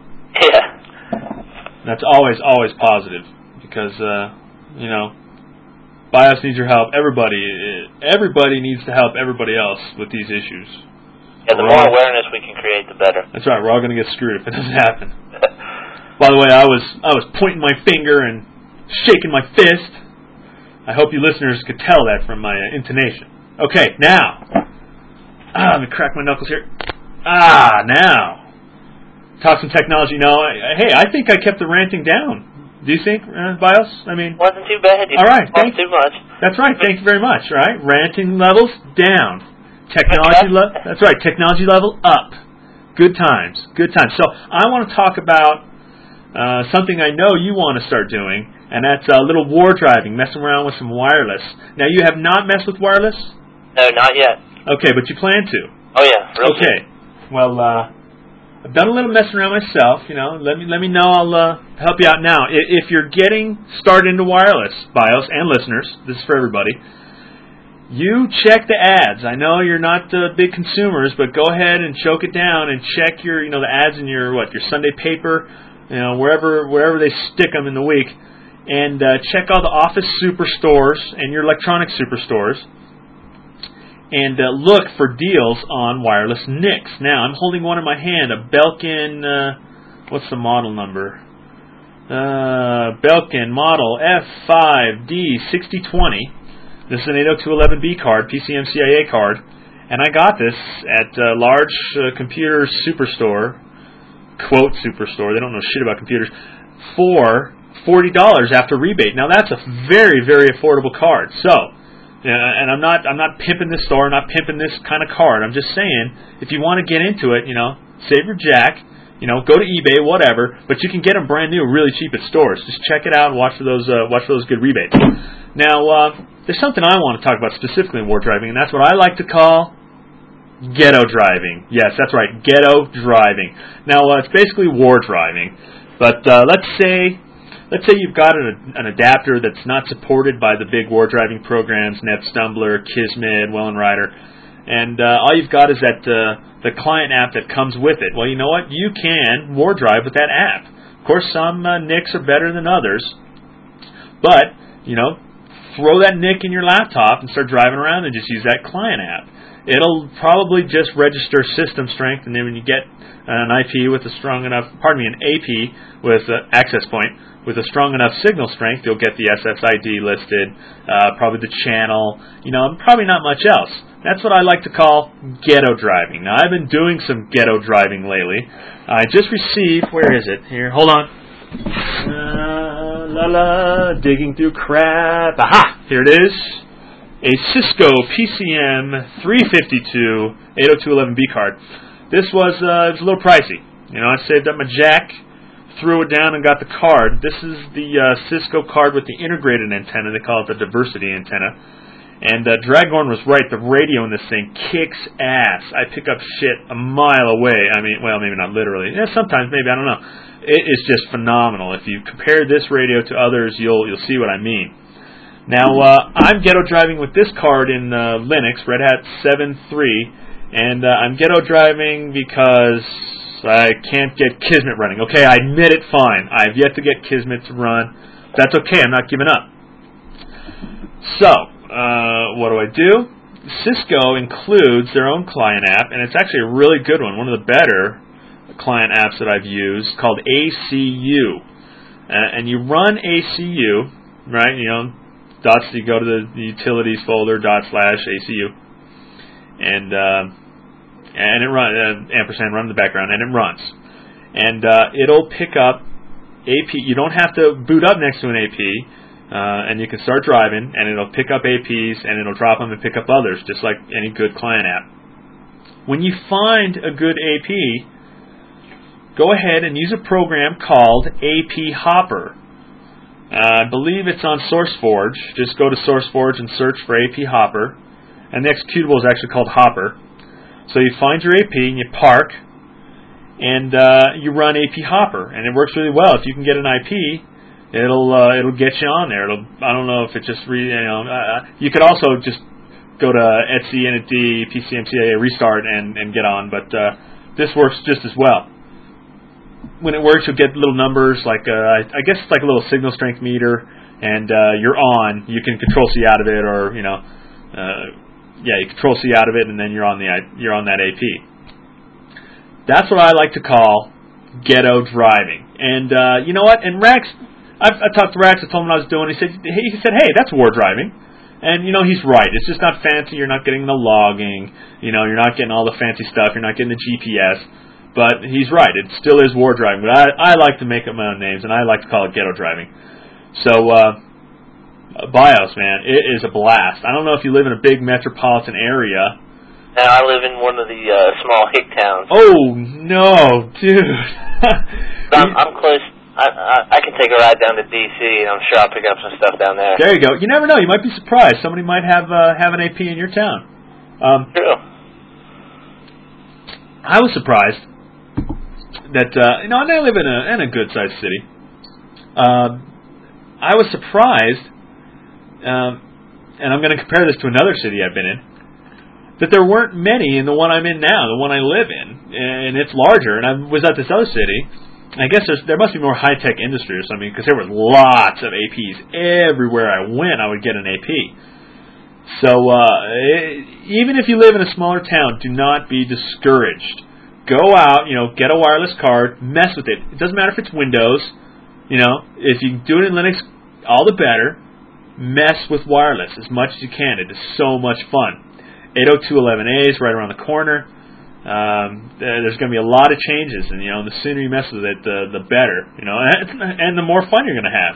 Yeah. That's always, always positive, because, uh, you know, BIOS needs your help. Everybody, everybody needs to help everybody else with these issues. Yeah, the more awareness we can create, the better. That's right. We're all going to get screwed if it doesn't happen. By the way, I was I was pointing my finger and shaking my fist. I hope you listeners could tell that from my uh, intonation. Okay, now. Ah, let me crack my knuckles here. Ah, now. Talk some technology. Now, I, hey, I think I kept the ranting down. Do you think, uh, BIOS? I mean, wasn't too bad. You all right, thank too much. That's right. Thank you very much. All right, ranting levels down. Technology level. That's right. Technology level up. Good times. Good times. So I want to talk about uh, something I know you want to start doing, and that's a uh, little war driving, messing around with some wireless. Now, you have not messed with wireless? No, not yet. Okay, but you plan to. Oh yeah, real Okay. soon. Well, uh, I've done a little messing around myself. You know, let me let me know. I'll uh, help you out now. If you're getting started into wireless, BIOS and listeners, this is for everybody. You check the ads. I know you're not uh, big consumers, but go ahead and choke it down and check your, you know, the ads in your what your Sunday paper, you know, wherever wherever they stick them in the week, and uh, check all the Office superstores and your electronic superstores, and uh, look for deals on wireless N I Cs. Now I'm holding one in my hand, a Belkin. Uh, what's the model number? Uh, Belkin model F five D sixty twenty. This is an eight oh two eleven B card, P C M C I A card, and I got this at a large uh, computer superstore, quote superstore, they don't know shit about computers, for forty dollars after rebate. Now that's a very, very affordable card. So, uh, and I'm not I'm not pimping this store, I'm not pimping this kind of card. I'm just saying, if you want to get into it, you know, save your jack, you know, go to eBay, whatever. But you can get them brand new, really cheap at stores. Just check it out and watch for those uh, watch for those good rebates. Now, uh, there's something I want to talk about specifically in war driving, and that's what I like to call ghetto driving. Yes, that's right, ghetto driving. Now, uh, it's basically war driving, but uh, let's say let's say you've got an, an adapter that's not supported by the big war driving programs, NetStumbler, Kismet, Well and Rider, and uh, all you've got is that uh, the client app that comes with it. Well, you know what? You can war drive with that app. Of course, some uh, N I Cs are better than others, but you know, throw that N I C in your laptop and start driving around and just use that client app. It'll probably just register system strength, and then when you get an I P with a strong enough, pardon me, an A P with an access point with a strong enough signal strength, you'll get the S S I D listed, uh, probably the channel, you know, and probably not much else. That's what I like to call ghetto driving. Now, I've been doing some ghetto driving lately. I just received, where is it? Here, hold on. Uh, la la, digging through crap. Aha! Here it is. A Cisco P C M three fifty-two eight oh two eleven B card. This was, uh, it was a little pricey. You know, I saved up my jack, threw it down, and got the card. This is the uh, Cisco card with the integrated antenna. They call it the diversity antenna. And uh, Draghorn was right. The radio in this thing kicks ass. I pick up shit a mile away. I mean, well, maybe not literally. Yeah, sometimes, maybe, I don't know. It is just phenomenal. If you compare this radio to others, you'll you'll see what I mean. Now, uh, I'm ghetto driving with this card in uh, Linux, Red Hat seven point three, and uh, I'm ghetto driving because I can't get Kismet running. Okay, I admit it, fine. I've yet to get Kismet to run. That's okay, I'm not giving up. So, uh, what do I do? Cisco includes their own client app, and it's actually a really good one, one of the better client apps that I've used, called A C U. Uh, and you run A C U, right, you know, dots, you go to the, the utilities folder, dot slash A C U, and uh, and it runs, uh, ampersand run in the background, and it runs. And uh, it'll pick up A P. You don't have to boot up next to an A P, uh, and you can start driving, and it'll pick up A Ps, and it'll drop them and pick up others, just like any good client app. When you find a good A P, go ahead and use a program called A P Hopper. Uh, I believe it's on SourceForge. Just go to SourceForge and search for A P Hopper. And the executable is actually called Hopper. So you find your A P and you park, and uh, you run A P Hopper, and it works really well. If you can get an I P, it'll uh, it'll get you on there. It'll I don't know if it just re, you know uh, you could also just go to Etsy, N D, P C M C A, restart and and get on. But uh, this works just as well. When it works, you'll get little numbers like, uh, I guess it's like a little signal strength meter, and uh, you're on. You can control C out of it, or, you know, uh, yeah, you control C out of it, and then you're on the you're on that A P. That's what I like to call ghetto driving. And uh, you know what? And Rax, I've, I talked to Rax, I told him what I was doing. He said, he said, hey, that's war driving. And, you know, he's right. It's just not fancy. You're not getting the logging. You know, you're not getting all the fancy stuff. You're not getting the G P S. But he's right. It still is war driving. But I, I like to make up my own names, and I like to call it ghetto driving. So, uh, BIOS, man, it is a blast. I don't know if you live in a big metropolitan area. No, I live in one of the uh, small hick towns. Oh, no, dude. I'm, I'm close. I, I, I can take a ride down to D C, and I'm sure I'll pick up some stuff down there. There you go. You never know. You might be surprised. Somebody might have uh, have an A P in your town. Um, True. I was surprised that, uh, you know, and I live in a, in a good-sized city. Uh, I was surprised, um, and I'm going to compare this to another city I've been in, that there weren't many in the one I'm in now, the one I live in, and it's larger. And I was at this other city. I guess there's, there must be more high-tech industry or something, because there were lots of A Ps. Everywhere I went, I would get an A P. So uh, it, even if you live in a smaller town, do not be discouraged. Go out, you know, get a wireless card, mess with it. It doesn't matter if it's Windows. You know, if you can do it in Linux, all the better. Mess with wireless as much as you can. It is so much fun. eight oh two eleven A is right around the corner. Um, there's going to be a lot of changes, and you know, the sooner you mess with it, the the better. You know, and, and the more fun you're going to have.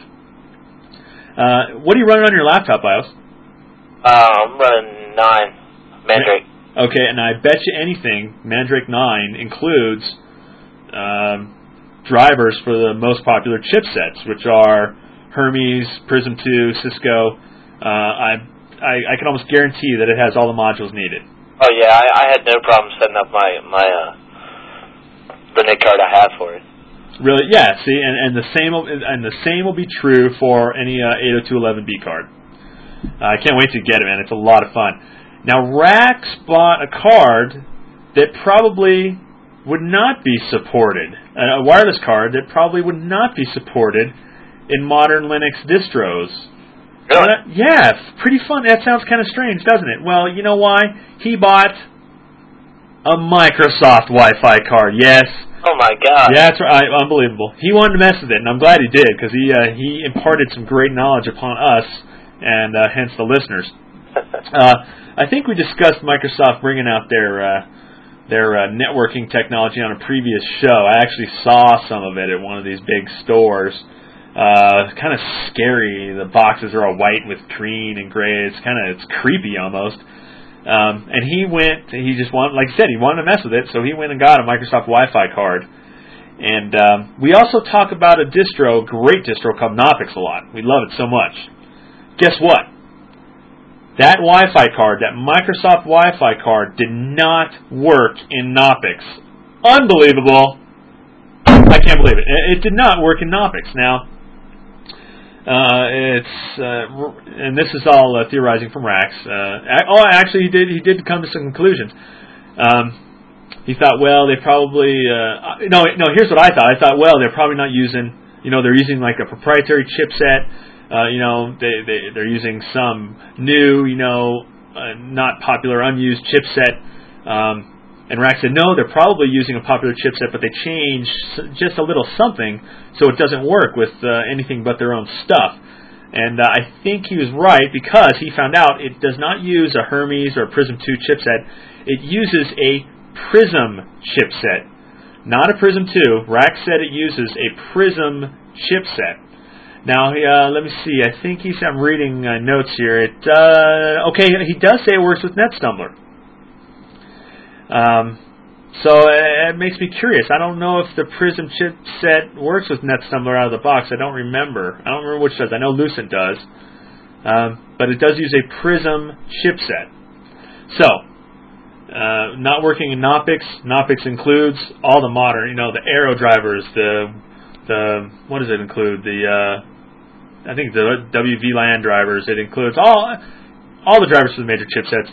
Uh, what are you running on your laptop, BIOS? Uh, I'm running nine Mandrake. Okay, and I bet you anything, Mandrake nine includes um, drivers for the most popular chipsets, which are Hermes, Prism two, Cisco. Uh, I, I I can almost guarantee that it has all the modules needed. Oh yeah, I, I had no problem setting up my my uh, the N I C card I have for it. Really? Yeah. See, and, and the same will, and the same will be true for any uh, eight oh two eleven B card. Uh, I can't wait to get it, man. It's a lot of fun. Now, Rax bought a card that probably would not be supported, a wireless card that probably would not be supported in modern Linux distros. Really? Uh, yeah, pretty fun. That sounds kind of strange, doesn't it? Well, you know why? He bought a Microsoft Wi-Fi card. Yes. Oh my God. Yeah, that's right. Unbelievable. He wanted to mess with it, and I'm glad he did, because he uh, he imparted some great knowledge upon us, and uh, hence the listeners. uh, I think we discussed Microsoft bringing out their uh, their uh, networking technology on a previous show. I actually saw some of it at one of these big stores. Uh, kind of scary. The boxes are all white with green and gray. It's kind of it's creepy almost. Um, and he went. He just wanted, like I said, he wanted to mess with it, so he went and got a Microsoft Wi-Fi card. And um, we also talk about a distro, great distro called Knoppix a lot. We love it so much. Guess what? That Wi-Fi card, that Microsoft Wi-Fi card, did not work in Knoppix. Unbelievable! I can't believe it. It did not work in Knoppix. Now. Uh, it's uh, and this is all uh, theorizing from Rax. Uh, oh, actually, he did he did come to some conclusions. Um, he thought, well, they probably uh, no no. Here's what I thought. I thought, well, they're probably not using, you know, they're using like a proprietary chipset. Uh, you know, they they they're using some new, you know, uh, not popular, unused chipset. Um, And Rax said, no, they're probably using a popular chipset, but they changed just a little something so it doesn't work with uh, anything but their own stuff. And uh, I think he was right, because he found out it does not use a Hermes or a Prism two chipset. It uses a Prism chipset, not a Prism two. Rax said it uses a Prism chipset. Now, uh, let me see. I think he's. I'm reading uh, notes here. It uh, okay. He does say it works with NetStumbler. Um, so uh, it makes me curious. I don't know if the Prism chipset works with NetStumbler out of the box. I don't remember. I don't remember which does. I know Lucent does. Um, but it does use a Prism chipset. So, uh, not working in Knoppix. Knoppix includes all the modern, you know, the Aero drivers, the, the what does it include? The, uh, I think the W V LAN drivers. It includes all, all the drivers for the major chipsets.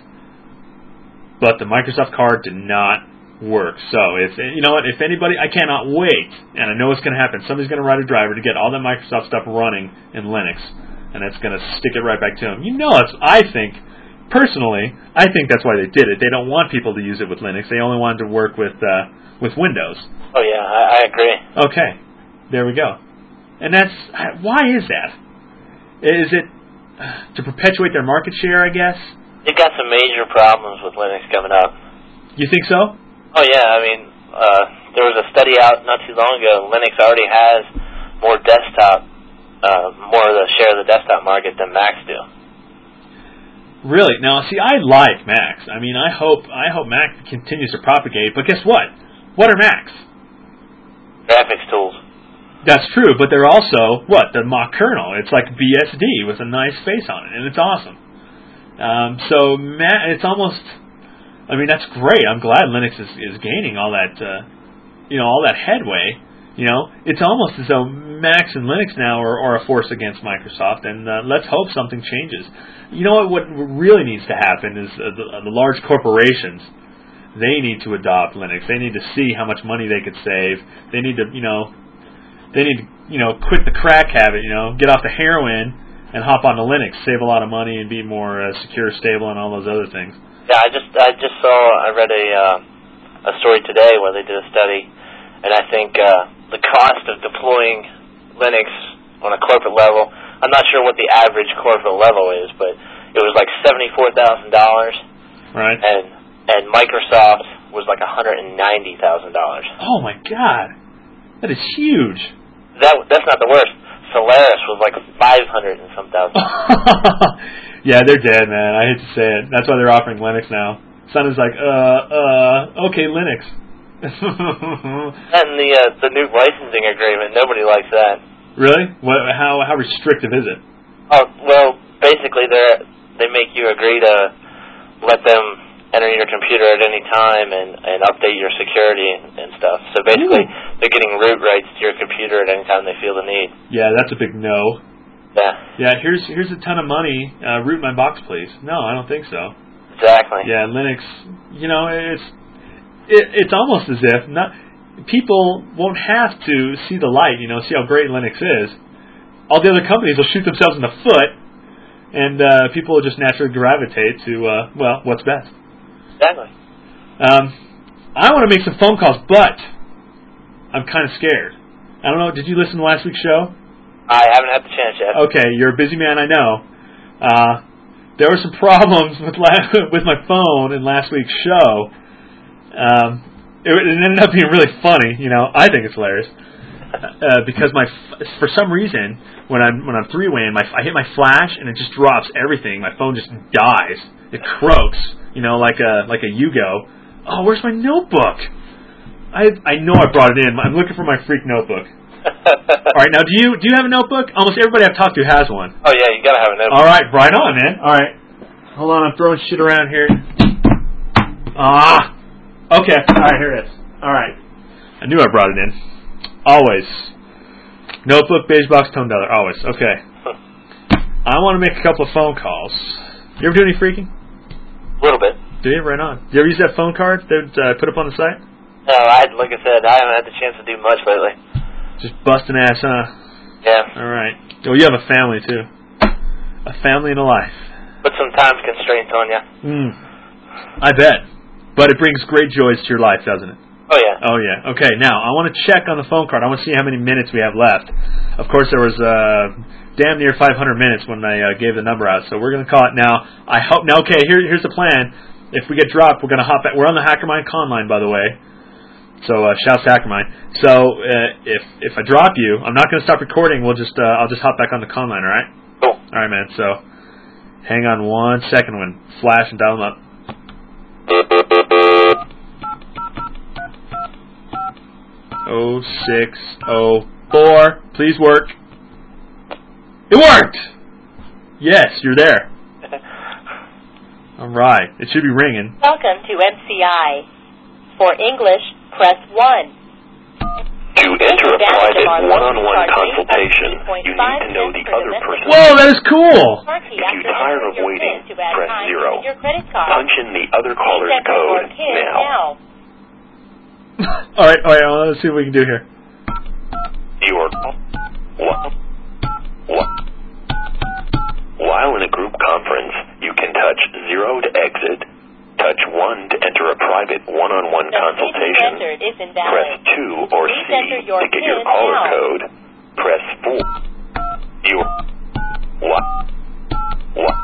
But the Microsoft card did not work. So, if you know what, if anybody, I cannot wait, and I know it's going to happen. Somebody's going to write a driver to get all that Microsoft stuff running in Linux, and it's going to stick it right back to them. You know, it's. I think, personally, I think that's why they did it. They don't want people to use it with Linux. They only wanted to work with uh, with Windows. Oh yeah, I, I agree. Okay, there we go. And that's why is that? Is it to perpetuate their market share? I guess. They've got some major problems with Linux coming up. You think so? Oh, yeah. I mean, uh, there was a study out not too long ago. Linux already has more desktop, uh, more of the share of the desktop market than Macs do. Really? Now, see, I like Macs. I mean, I hope I hope Mac continues to propagate. But guess what? What are Macs? Graphics tools. That's true, but they're also, what, the Mach kernel. It's like B S D with a nice face on it, and it's awesome. Um, so Mac, it's almost, I mean, that's great. I'm glad Linux is, is gaining all that, uh, you know, all that headway. You know, it's almost as though Macs and Linux now are, are a force against Microsoft, and uh, let's hope something changes. You know what? What really needs to happen is uh, the, uh, the large corporations. They need to adopt Linux. They need to see how much money they could save. They need to, you know, they need to, you know, quit the crack habit. You know, get off the heroin. And hop onto Linux, save a lot of money, and be more uh, secure, stable, and all those other things. Yeah, I just I just saw I read a uh, a story today where they did a study, and I think uh, the cost of deploying Linux on a corporate level, I'm not sure what the average corporate level is, but it was like seventy-four thousand dollars. Right. And and Microsoft was like one hundred ninety thousand dollars. Oh my God, that is huge. That that's not the worst. Solaris was like five hundred and some thousand. Yeah, they're dead, man. I hate to say it. That's why they're offering Linux now. Sun is like, uh, uh, okay, Linux. And the uh, the new licensing agreement, nobody likes that. Really? What? How how restrictive is it? Oh well, basically they they make you agree to let them enter your computer at any time and, and update your security and, and stuff. So basically, Ooh. They're getting root rights to your computer at any time they feel the need. Yeah, that's a big no. Yeah. Yeah, here's here's a ton of money. Uh, root my box, please. No, I don't think so. Exactly. Yeah, Linux. You know, it's it, it's almost as if not people won't have to see the light. You know, see how great Linux is. All the other companies will shoot themselves in the foot, and uh, people will just naturally gravitate to uh, well, what's best. Exactly. Um, I want to make some phone calls, but I'm kind of scared. I don't know. Did you listen to last week's show? I haven't had the chance yet. Okay, you're a busy man, I know. Uh, there were some problems with la- with my phone in last week's show. Um, it, it ended up being really funny. You know, I think it's hilarious uh, because my f- for some reason when I'm when I'm three-waying, my I hit my flash and it just drops everything. My phone just dies. It croaks. You know, like a like a Yugo. Oh, where's my notebook? I I know I brought it in. I'm looking for my freak notebook. All right, now do you do you have a notebook? Almost everybody I've talked to has one. Oh yeah, you gotta have a notebook. All right, right on, man. All right, hold on, I'm throwing shit around here. Ah, okay. All right, here it is. All right, I knew I brought it in. Always notebook, beige box, tone dollar. Always okay. I want to make a couple of phone calls. You ever do any freaking? A little bit. Do you? Right on. Do you ever use that phone card that uh, put up on the site? No, I like I said, I haven't had the chance to do much lately. Just busting ass, huh? Yeah. All right. Oh, you have a family too. A family and a life. Put some time constraints on you. Hmm. I bet. But it brings great joys to your life, doesn't it? Oh yeah. Oh yeah. Okay. Now I want to check on the phone card. I want to see how many minutes we have left. Of course, there was uh, damn near five hundred minutes when I uh, gave the number out. So we're going to call it now. I hope. Now, okay. Here, here's the plan. If we get dropped, we're going to hop back. We're on the HackerMind con line, by the way. So uh, shouts to HackerMind. So uh, if if I drop you, I'm not going to stop recording. We'll just uh, I'll just hop back on the con line. All right. Cool. All right, man. So hang on one second when flash and dial them up. Oh six oh four. Please work. It worked. Yes, you're there. All right. It should be ringing. Welcome to M C I. For English, press one. To enter a private one-on-one consultation, you need to know the other person. Whoa, that is cool! If you're tired of waiting, press zero. Punch in the other caller's code now. all right, all right, well, let's see what we can do here. Your what? What? While in a group conference, you can touch zero to exit, touch one to enter a private one-on-one consultation, press two or C to get your caller code, press four. Your what? What?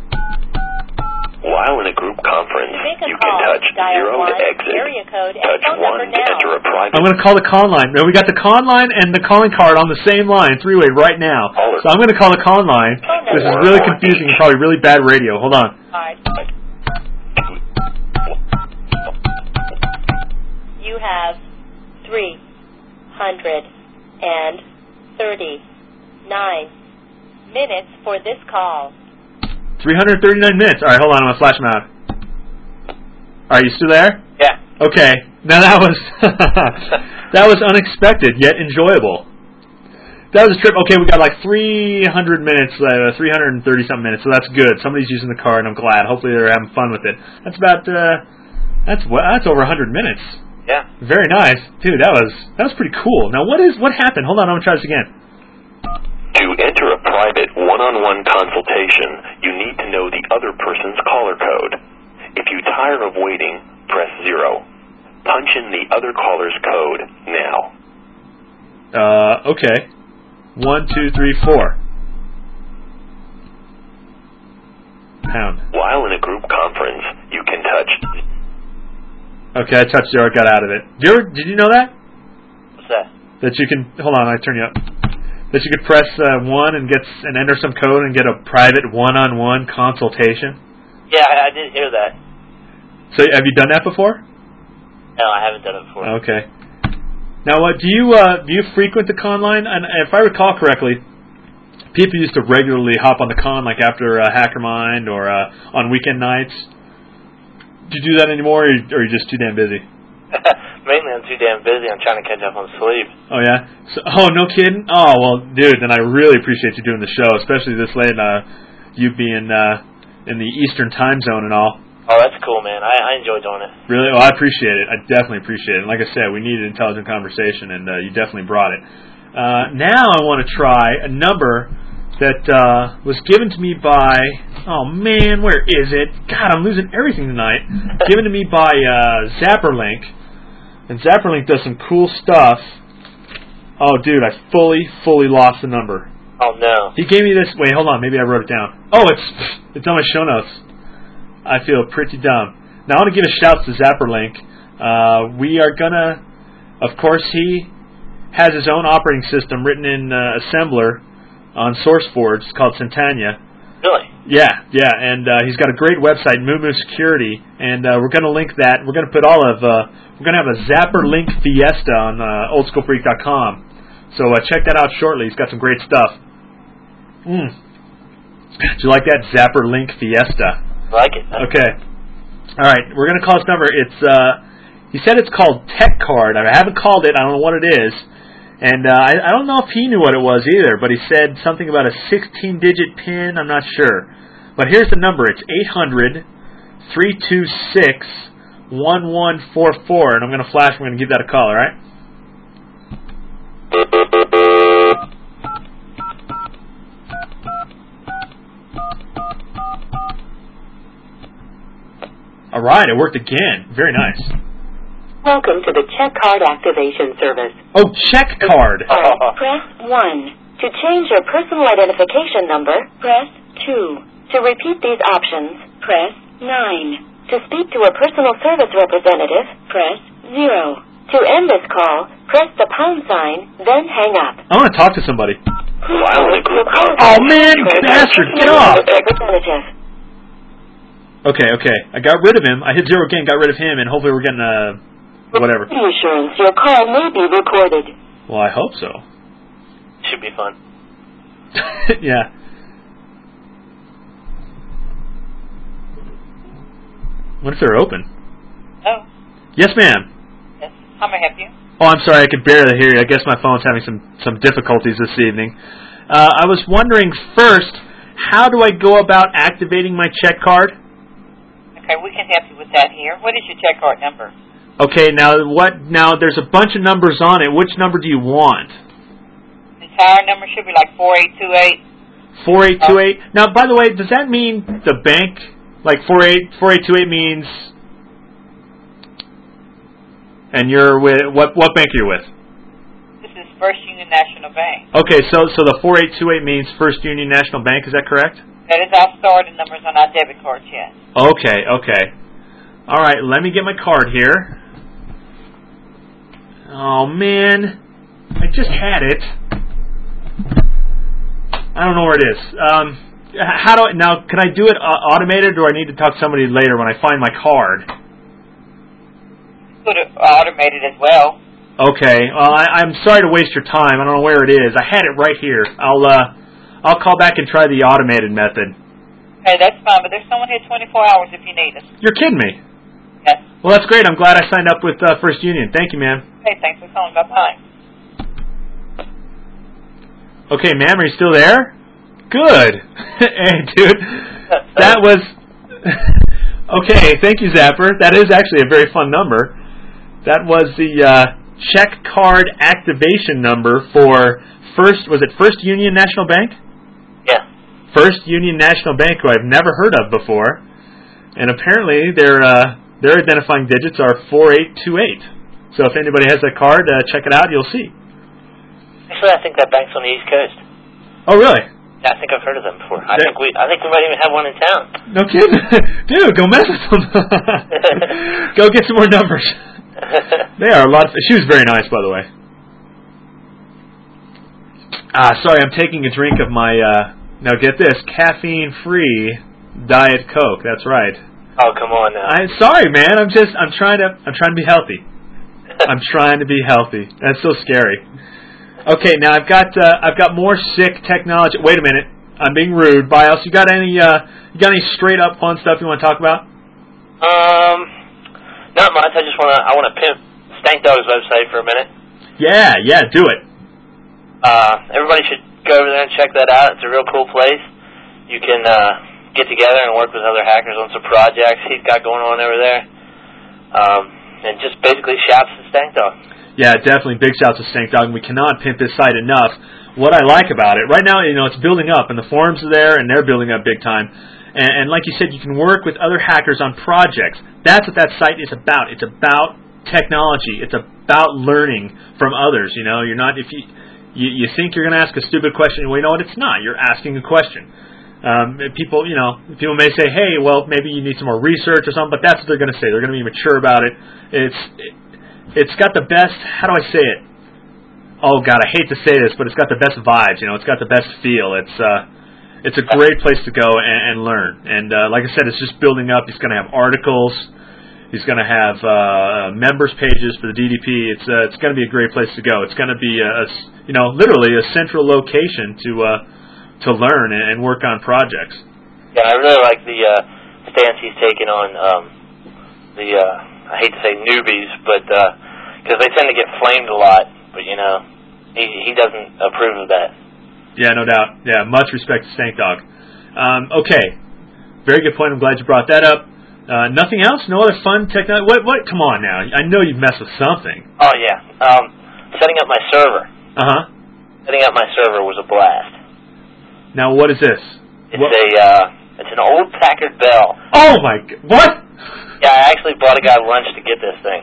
While in a group conference, you can touch zero to exit, touch one to enter a private... I'm going to call the con line. Now, we got the con line and the calling card on the same line, three-way, right now. So I'm going to call the con line. This is really confusing and probably really bad radio. Hold on. You have three hundred thirty-nine minutes for this call. three hundred thirty-nine minutes. All right, hold on. I'm going to flash them out. All right, you still there? Yeah. Okay. Now that was that was unexpected yet enjoyable. That was a trip. Okay, we got like three hundred minutes, uh, three hundred thirty something minutes. So that's good. Somebody's using the card. I'm glad. Hopefully they're having fun with it. That's about uh, that's that's over one hundred minutes. Yeah. Very nice, dude. That was that was pretty cool. Now what is what happened? Hold on. I'm gonna try this again. To enter a private one-on-one consultation, you need to know the other person's caller code. If you're tired of waiting, press zero. Punch in the other caller's code now. Uh, okay. One, two, three, four. Pound. While in a group conference, you can touch... Okay, I touched zero, got out of it. Did you, ever, did you know that? What's that? That you can, hold on, I turn you up. That you could press uh, one and get and enter some code and get a private one-on-one consultation. Yeah, I, I did hear that. So have you done that before? No, I haven't done it before. Okay. Now, uh, do you uh, do you frequent the con line? And if I recall correctly, people used to regularly hop on the con, like after uh, HackerMind or uh, on weekend nights. Do you do that anymore, or are you just too damn busy? Mainly, I'm too damn busy. I'm trying to catch up on sleep. Oh yeah. So, oh, no kidding. Oh well, dude. Then I really appreciate you doing the show, especially this late. Uh, you being uh, in the Eastern time zone and all. Oh, that's cool, man. I, I enjoy doing it. Really? Well, I appreciate it. I definitely appreciate it. And like I said, we needed intelligent conversation, and uh, you definitely brought it. Uh, now I want to try a number that uh, was given to me by, oh man, where is it? God, I'm losing everything tonight. Given to me by uh, Zapperlink. And Zapperlink does some cool stuff. Oh, dude, I fully, fully lost the number. Oh, no. He gave me this. Wait, hold on. Maybe I wrote it down. Oh, it's it's on my show notes. I feel pretty dumb. Now, I want to give a shout to Zapperlink. Uh, we are going to, of course, he has his own operating system written in uh, assembler on SourceForge. It's called Centania. Really? Yeah, yeah, and uh, he's got a great website, Moo Moo Security, and uh, we're going to link that. We're going to put all of, uh, we're going to have a Zapperlink Fiesta on uh, old school freak dot com. So uh, check that out shortly. He's got some great stuff. Mm. Did you like that? Zapperlink Fiesta. I like it. Okay. All right, we're going to call this number. It's, uh, he said it's called Tech Card. I haven't called it. I don't know what it is. And uh, I, I don't know if he knew what it was either, but he said something about a sixteen-digit PIN. I'm not sure. But here's the number. It's eight hundred, three two six, one one four four. And I'm going to flash. I'm going to give that a call, all right? All right, it worked again. Very nice. Welcome to the Check Card Activation Service. Oh, Check Card. Uh, press one. To change your personal identification number, press two. To repeat these options, press nine. To speak to a personal service representative, press zero. To end this call, press the pound sign, then hang up. I want to talk to somebody. While the group Oh, man, you bastard, get off. Representative. Okay, okay. I got rid of him. I hit zero again, got rid of him, and hopefully we're getting a... whatever. Reassurance, your call may be recorded. Well, I hope so. Should be fun. Yeah. What if they're open? Oh. Yes, ma'am. Yes. How may I help you? Oh, I'm sorry, I could barely hear you. I guess my phone's having some, some difficulties this evening. Uh, I was wondering first, how do I go about activating my check card? Okay, we can help you with that here. What is your check card number? Okay, now what? Now there's a bunch of numbers on it. Which number do you want? The entire number should be like four eight two eight. Four eight two eight. Now, by the way, does that mean the bank? Like four eight four eight two eight means. And you're with what? What bank are you with? This is First Union National Bank. Okay, so so the four eight two eight means First Union National Bank. Is that correct? That is our starting numbers on our debit cards, yes. Okay, okay. All right, let me get my card here. Oh, man. I just had it. I don't know where it is. Um, how do I, now, can I do it uh, automated, or I need to talk to somebody later when I find my card? Put it automated as well. Okay. Well, I, I'm sorry to waste your time. I don't know where it is. I had it right here. I'll, uh, I'll call back and try the automated method. Okay, that's fine, but there's someone here twenty-four hours if you need us. You're kidding me. Yes. Well, that's great. I'm glad I signed up with uh, First Union. Thank you, ma'am. Hey, thanks for calling. Bye-bye. Okay, ma'am, are you still there? Good. Hey, dude. That was... Okay, thank you, Zapper. That is actually a very fun number. That was the uh, check card activation number for First... Was it First Union National Bank? Yeah. First Union National Bank, who I've never heard of before. And apparently their uh, their identifying digits are four eight two eight. So if anybody has that card, uh, check it out. You'll see. Actually, I think that bank's on the East Coast. Oh, really? Yeah, I think I've heard of them before. I think we I think we might even have one in town. No kidding. Dude, go mess with them. Go get some more numbers. They are a lot of... She was very nice, by the way. Ah, sorry, I'm taking a drink of my, uh... Now get this, caffeine-free Diet Coke. That's right. Oh, come on now. I'm sorry, man. I'm just... I'm trying to... I'm trying to be healthy. I'm trying to be healthy. That's so scary. Okay, now I've got uh, I've got more sick technology. Wait a minute, I'm being rude. Bios, you got any uh, you got any straight up fun stuff you want to talk about? Um, not much. I just want to I want to pimp Stank Dog's website for a minute. Yeah, yeah, do it. Uh, everybody should go over there and check that out. It's a real cool place. You can uh, get together and work with other hackers on some projects he's got going on over there. Um, and just basically shouts to Stank Dog. Yeah, definitely. Big shouts to Stank Dog. We cannot pimp this site enough. What I like about it, right now, you know, it's building up, and the forums are there, and they're building up big time. And, and like you said, you can work with other hackers on projects. That's what that site is about. It's about technology. It's about learning from others. You know, you're not if you you, you think you're going to ask a stupid question. Well, you know what? It's not. You're asking a question. Um, people, you know, people may say, "Hey, well, maybe you need some more research or something," but that's what they're going to say. They're going to be mature about it. It's it, It's got the best, how do I say it? Oh, God, I hate to say this, but it's got the best vibes, you know. It's got the best feel. It's uh, it's a great place to go and, and learn. And uh, like I said, it's just building up. He's going to have articles. He's going to have uh, members pages for the D D P. It's uh, it's going to be a great place to go. It's going to be, a, a, you know, literally a central location to uh, to learn and, and work on projects. Yeah, I really like the uh, stance he's taken on um, the... Uh, I hate to say newbies, but because uh, they tend to get flamed a lot, but you know, he he doesn't approve of that. Yeah, no doubt. Yeah, much respect to Stank Dog. Um, okay, very good point. I'm glad you brought that up. Uh, nothing else? No other fun technology? What? What? Come on now. I know you've messed with something. Oh yeah, um, setting up my server. Uh huh. Setting up my server was a blast. Now what is this? It's what? a uh, it's an old Packard Bell. Oh my! g- What? Yeah, I actually bought a guy lunch to get this thing.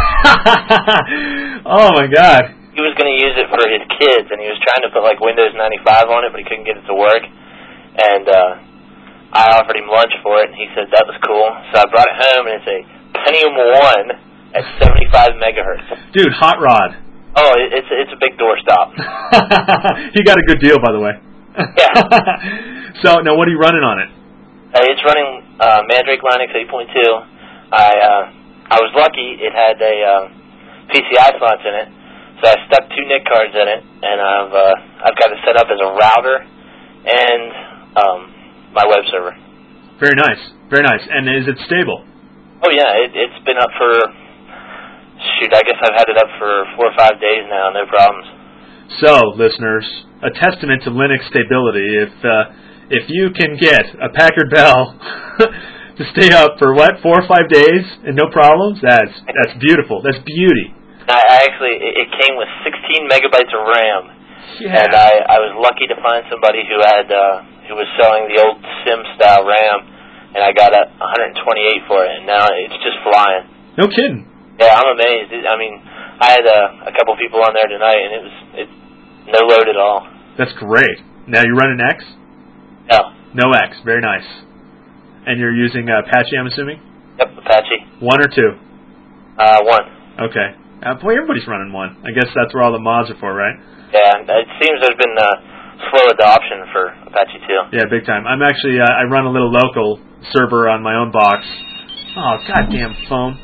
Oh, my God. He was going to use it for his kids, and he was trying to put, like, Windows ninety-five on it, but he couldn't get it to work. And uh, I offered him lunch for it, and he said that was cool. So I brought it home, and it's a Pentium one at seventy-five megahertz. Dude, hot rod. Oh, it, it's, it's a big doorstop. He got a good deal, by the way. Yeah. So, now what are you running on it? Uh, it's running uh, Mandrake Linux eight point two. I uh, I was lucky; it had a uh, P C I slots in it, so I stuck two N I C cards in it, and I've uh, I've got it set up as a router and um, my web server. Very nice, very nice. And is it stable? Oh yeah, it, it's been up for shoot. I guess I've had it up for four or five days now, no problems. So, listeners, a testament to Linux stability. If uh, if you can get a Packard Bell to stay up for what, four or five days and no problems, that's that's beautiful. That's beauty. I, I actually, it, it came with sixteen megabytes of RAM, yeah. And I, I was lucky to find somebody who had uh, who was selling the old Sim style RAM, and I got a one hundred twenty-eight for it, and now it's just flying. No kidding. Yeah, I'm amazed. It, I mean, I had uh, a couple people on there tonight, and it was it no load at all. That's great. Now you're running X? No. No X. Very nice. And you're using uh, Apache, I'm assuming? Yep, Apache. One or two? Uh, one. Okay. Uh, boy, everybody's running one. I guess that's where all the mods are for, right? Yeah, it seems there's been uh, slow adoption for Apache too. Yeah, big time. I'm actually, uh, I run a little local server on my own box. Oh, goddamn phone.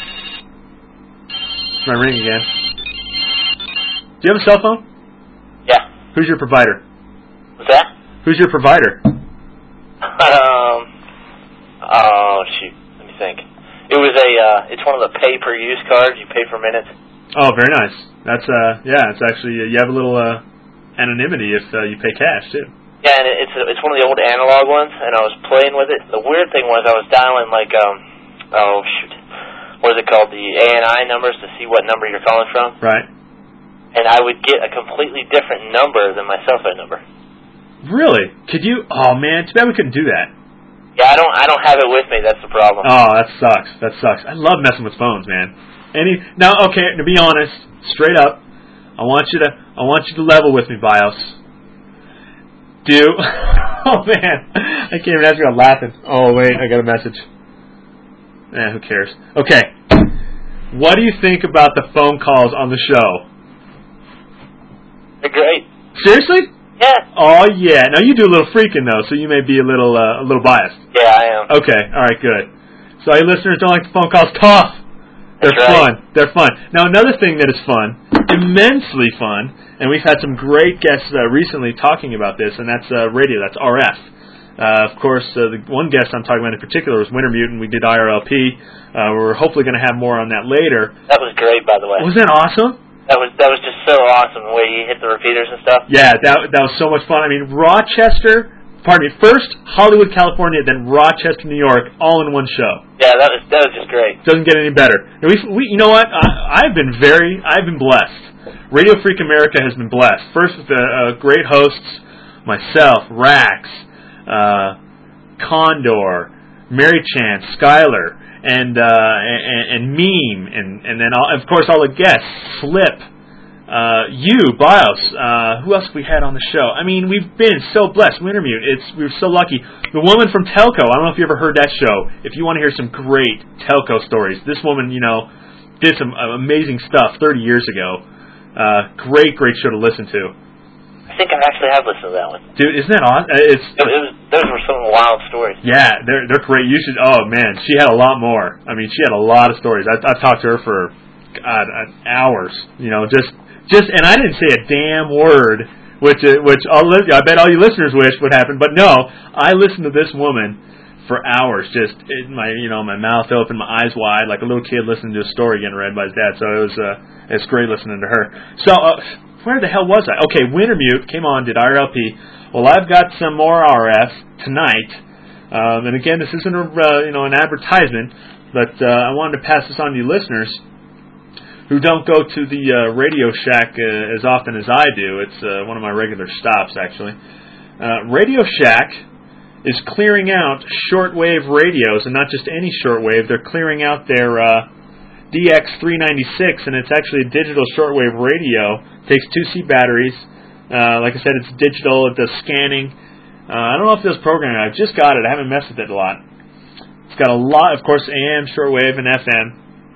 It's my ring again. Do you have a cell phone? Yeah. Who's your provider? What's that? Who's your provider? Um... Oh, shoot. Let me think. It was a, uh, it's one of the pay-per-use cards. You pay for minutes. Oh, very nice. That's, uh, yeah, it's actually, uh, you have a little, uh, anonymity if uh, you pay cash, too. Yeah, and it's it's one of the old analog ones, and I was playing with it. The weird thing was I was dialing, like, um, oh, shoot. What is it called? The A N I numbers to see what number you're calling from. Right. And I would get a completely different number than my cell phone number. Really? Could you? Oh, man, too bad we couldn't do that. Yeah, I don't I don't have it with me. That's the problem. Oh, that sucks. That sucks. I love messing with phones, man. Any now, okay, to be honest, straight up, I want you to I want you to level with me, BIOS. Do oh man, I can't even ask you. I'm laughing. Oh wait, I got a message. Eh, who cares? Okay, what do you think about the phone calls on the show? They're great. Seriously? Yeah. Oh yeah. Now you do a little freaking though, so you may be a little uh, a little biased. Yeah, I am. Okay. All right. Good. So your listeners don't like the phone calls. Tough. They're That's right. fun. They're fun. Now another thing that is fun, immensely fun, and we've had some great guests uh, recently talking about this, and that's uh, radio. That's R F. Uh, of course, uh, the one guest I'm talking about in particular was Winter Mutant. We did I R L P. Uh, we're hopefully going to have more on that later. That was great, by the way. Wasn't that awesome? That was that was just so awesome the way you hit the repeaters and stuff. Yeah, that that was so much fun. I mean, Rochester, pardon me, first Hollywood, California, then Rochester, New York, all in one show. Yeah, that was that was just great. Doesn't get any better. And we, we you know what? I, I've been very, I've been blessed. Radio Freak America has been blessed. First with the uh, great hosts, myself, Rax, uh, Condor, Mary Chance, Skylar, and, uh, and and Meme, and and then all, of course all the guests, Slip, uh, you, Bios. Uh, who else we had on the show? I mean, we've been so blessed. Wintermute, it's we were so lucky. The woman from Telco. I don't know if you ever heard that show. If you want to hear some great Telco stories, this woman, you know, did some uh, amazing stuff thirty years ago. Uh, great, great show to listen to. I think I actually have listened to that one. Dude, isn't that awesome? It's, it, it was, those were some wild stories. Yeah, they're they're great. You should. Oh man, she had a lot more. I mean, she had a lot of stories. I I talked to her for God hours. You know, just just and I didn't say a damn word, which which all, I bet all you listeners wish would happen. But no, I listened to this woman for hours. Just in my you know my mouth open, my eyes wide, like a little kid listening to a story getting read by his dad. So it was uh, it's great listening to her. So. Uh, Where the hell was I? Okay, Wintermute came on, did I R L P. Well, I've got some more R F tonight. Um, and again, this isn't a, uh, you know an advertisement, but uh, I wanted to pass this on to you listeners who don't go to the uh, Radio Shack uh, as often as I do. It's uh, one of my regular stops, actually. Uh, Radio Shack is clearing out shortwave radios, and not just any shortwave. They're clearing out their uh, D X three ninety-six, and it's actually a digital shortwave radio. Takes two C batteries. Uh, like I said, it's digital. It does scanning. Uh, I don't know if it does programming. I've just got it. I haven't messed with it a lot. It's got a lot, of course, A M, shortwave, and F M.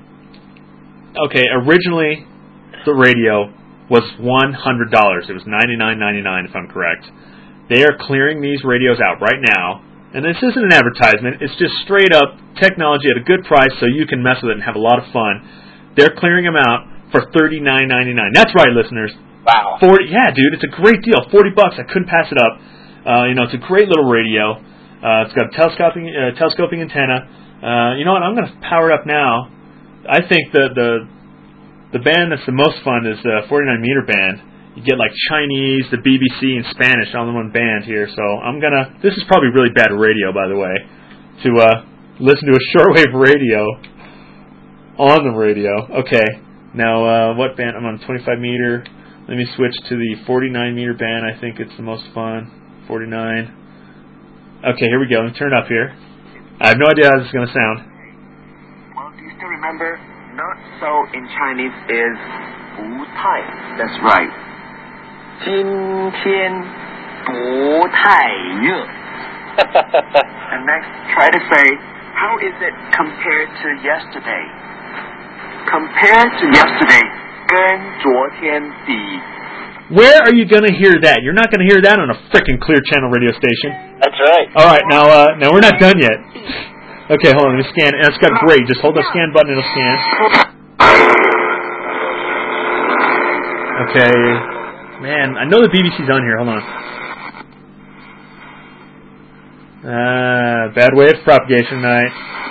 Okay, originally the radio was one hundred dollars. It was ninety-nine ninety-nine, if I'm correct. They are clearing these radios out right now. And this isn't an advertisement. It's just straight up technology at a good price so you can mess with it and have a lot of fun. They're clearing them out for thirty-nine ninety-nine. That's right, listeners. Wow. Forty, yeah, dude, it's a great deal. Forty bucks. I couldn't pass it up. Uh, you know, it's a great little radio. Uh, it's got a telescoping, uh, telescoping antenna. Uh, you know what? I'm going to power it up now. I think the the the band that's the most fun is the forty-nine meter band. You get like Chinese, the B B C, and Spanish all in one band here. So I'm gonna. This is probably really bad radio, by the way, to uh, listen to a shortwave radio on the radio. Okay. Now, uh, what band? I'm on twenty-five meter. Let me switch to the forty-nine meter band. I think it's the most fun. forty-nine. Okay, here we go. Let me turn it up here. I have no idea how this is going to sound. Well, do you still remember? Not so in Chinese is 不太. That's right. 今天不太热. And next, try to say, how is it compared to yesterday? Compared to yesterday, 跟昨天比. Where are you going to hear that? You're not going to hear that on a frickin' Clear Channel radio station. That's right. All right, now, uh, now we're not done yet. Okay, hold on. Let me scan. It's got great. Just hold the scan button. It'll scan. Okay. Man, I know the B B C's on here. Hold on. Uh, bad wave propagation tonight.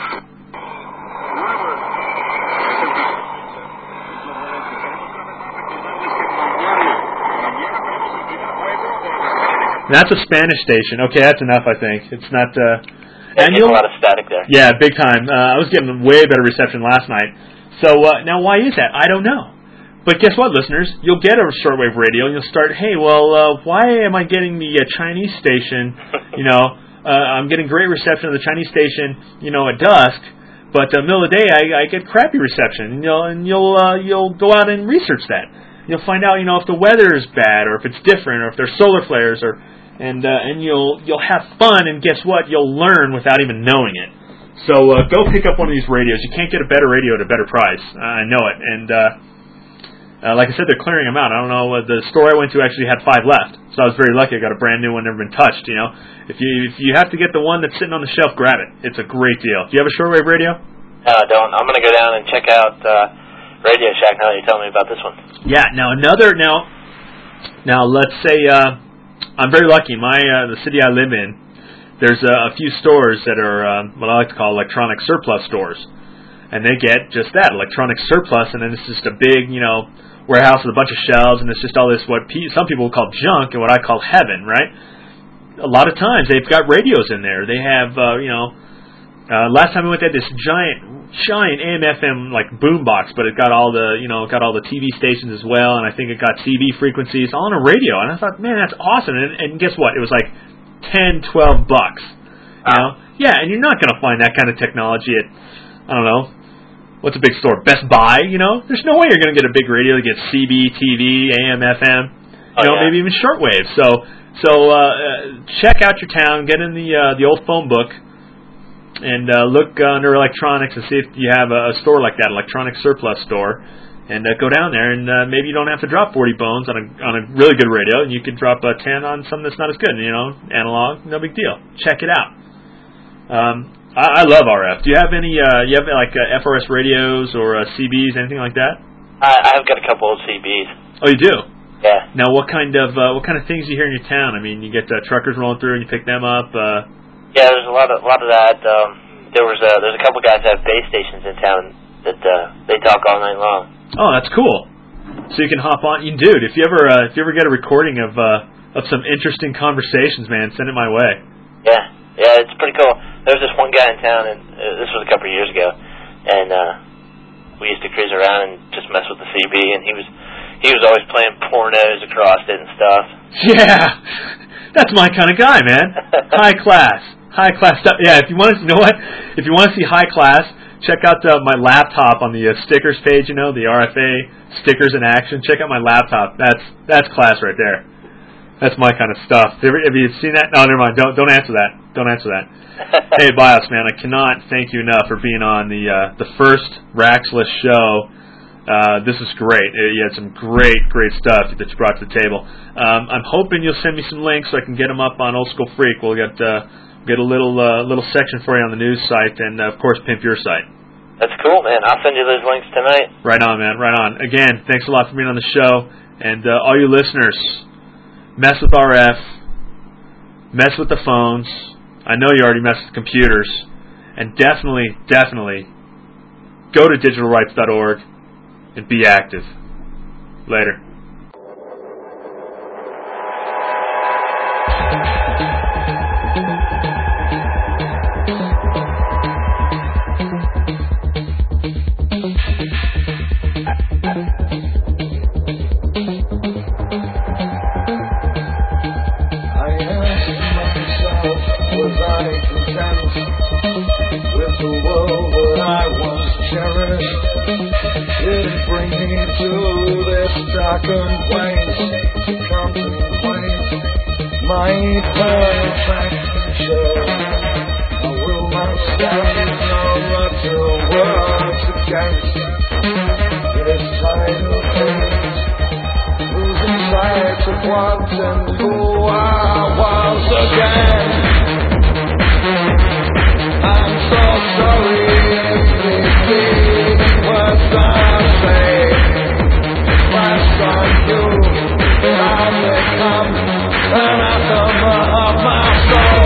That's a Spanish station. Okay, that's enough, I think. It's not... Uh, and you'll, a lot of static there. Yeah, big time. Uh, I was getting way better reception last night. So, uh, now why is that? I don't know. But guess what, listeners? You'll get a shortwave radio, and you'll start, hey, well, uh, why am I getting the uh, Chinese station, you know, uh, I'm getting great reception of the Chinese station, you know, at dusk, but the middle of the day, I, I get crappy reception, and you'll, and you'll, uh, you'll go out and research that. You'll find out, you know, if the weather is bad, or if it's different, or if there's solar flares, or and uh, and you'll you'll have fun, and guess what? You'll learn without even knowing it. So uh, go pick up one of these radios. You can't get a better radio at a better price. I know it. And uh, uh, like I said, they're clearing them out. I don't know. Uh, the store I went to actually had five left, so I was very lucky. I got a brand new one, never been touched. You know, if you if you have to get the one that's sitting on the shelf, grab it. It's a great deal. Do you have a shortwave radio? No, I don't. I'm going to go down and check out uh, Radio Shack now that you're telling me about this one. Yeah. Now another now. Now let's say uh, I'm very lucky. My uh, the city I live in. There's a, a few stores that are uh, what I like to call electronic surplus stores. And they get just that, electronic surplus, and then it's just a big, you know, warehouse with a bunch of shelves, and it's just all this what pe- some people call junk and what I call heaven, right? A lot of times they've got radios in there. They have, uh, you know, uh, last time we went, they had this giant, giant A M F M, like, boom box, but it got all the, you know, got all the T V stations as well, and I think it got C B frequencies on a radio. And I thought, man, that's awesome. And, and guess what? It was like ten, twelve bucks. You know? Yeah, and you're not going to find that kind of technology at, I don't know, what's a big store? Best Buy, you know? There's no way you're going to get a big radio that gets C B, T V, A M, F M, you oh, know, yeah. maybe even shortwave. So, so uh, check out your town, get in the uh, the old phone book, and uh, look uh, under electronics and see if you have a, a store like that, electronic surplus store. And uh, go down there, and uh, maybe you don't have to drop forty bones on a on a really good radio, and you could drop a ten on something that's not as good. You know, analog, no big deal. Check it out. Um, I, I love R F. Do you have any? Uh, you have like uh, F R S radios or uh, C Bs, anything like that? I, I've got a couple of C Bs. Oh, you do? Yeah. Now, what kind of uh, what kind of things do you hear in your town? I mean, you get uh, truckers rolling through, and you pick them up. Uh... Yeah, there's a lot of a lot of that. Um, there was uh, there's a couple guys that have base stations in town that uh, they talk all night long. Oh, that's cool. So you can hop on. You, dude, if you ever uh, if you ever get a recording of uh, of some interesting conversations, man, send it my way. Yeah, yeah, it's pretty cool. There was this one guy in town, and uh, this was a couple of years ago, and uh, we used to cruise around and just mess with the C B, and he was he was always playing pornos across it and stuff. Yeah, that's my kind of guy, man. High class, high class stuff. Yeah, if you want to, you know what? If you want to see high class, check out uh, my laptop on the uh, stickers page. You know, the R F A stickers in action. Check out my laptop. That's that's class right there. That's my kind of stuff. Have you, have you seen that? No, never mind. Don't don't answer that. Don't answer that. Hey, Bios, man, I cannot thank you enough for being on the uh, the first Raxless show. Uh, this is great. You had some great, great stuff that you brought to the table. Um, I'm hoping you'll send me some links so I can get them up on Old School Freak. We'll get uh, get a little uh, little section for you on the news site, and uh, of course, pimp your site. That's cool, man. I'll send you those links tonight. Right on, man. Right on. Again, thanks a lot for being on the show, and uh, all you listeners, mess with R F, mess with the phones. I know you already mess with computers, and definitely, definitely go to digital rights dot org and be active. Later. Darkened ways to contemplate my perfect future. I will not stand no matter what's against this tide of things, losing sight of what and who I was again. I'm so sorry if these words I say on you, that I become an anathema of my soul.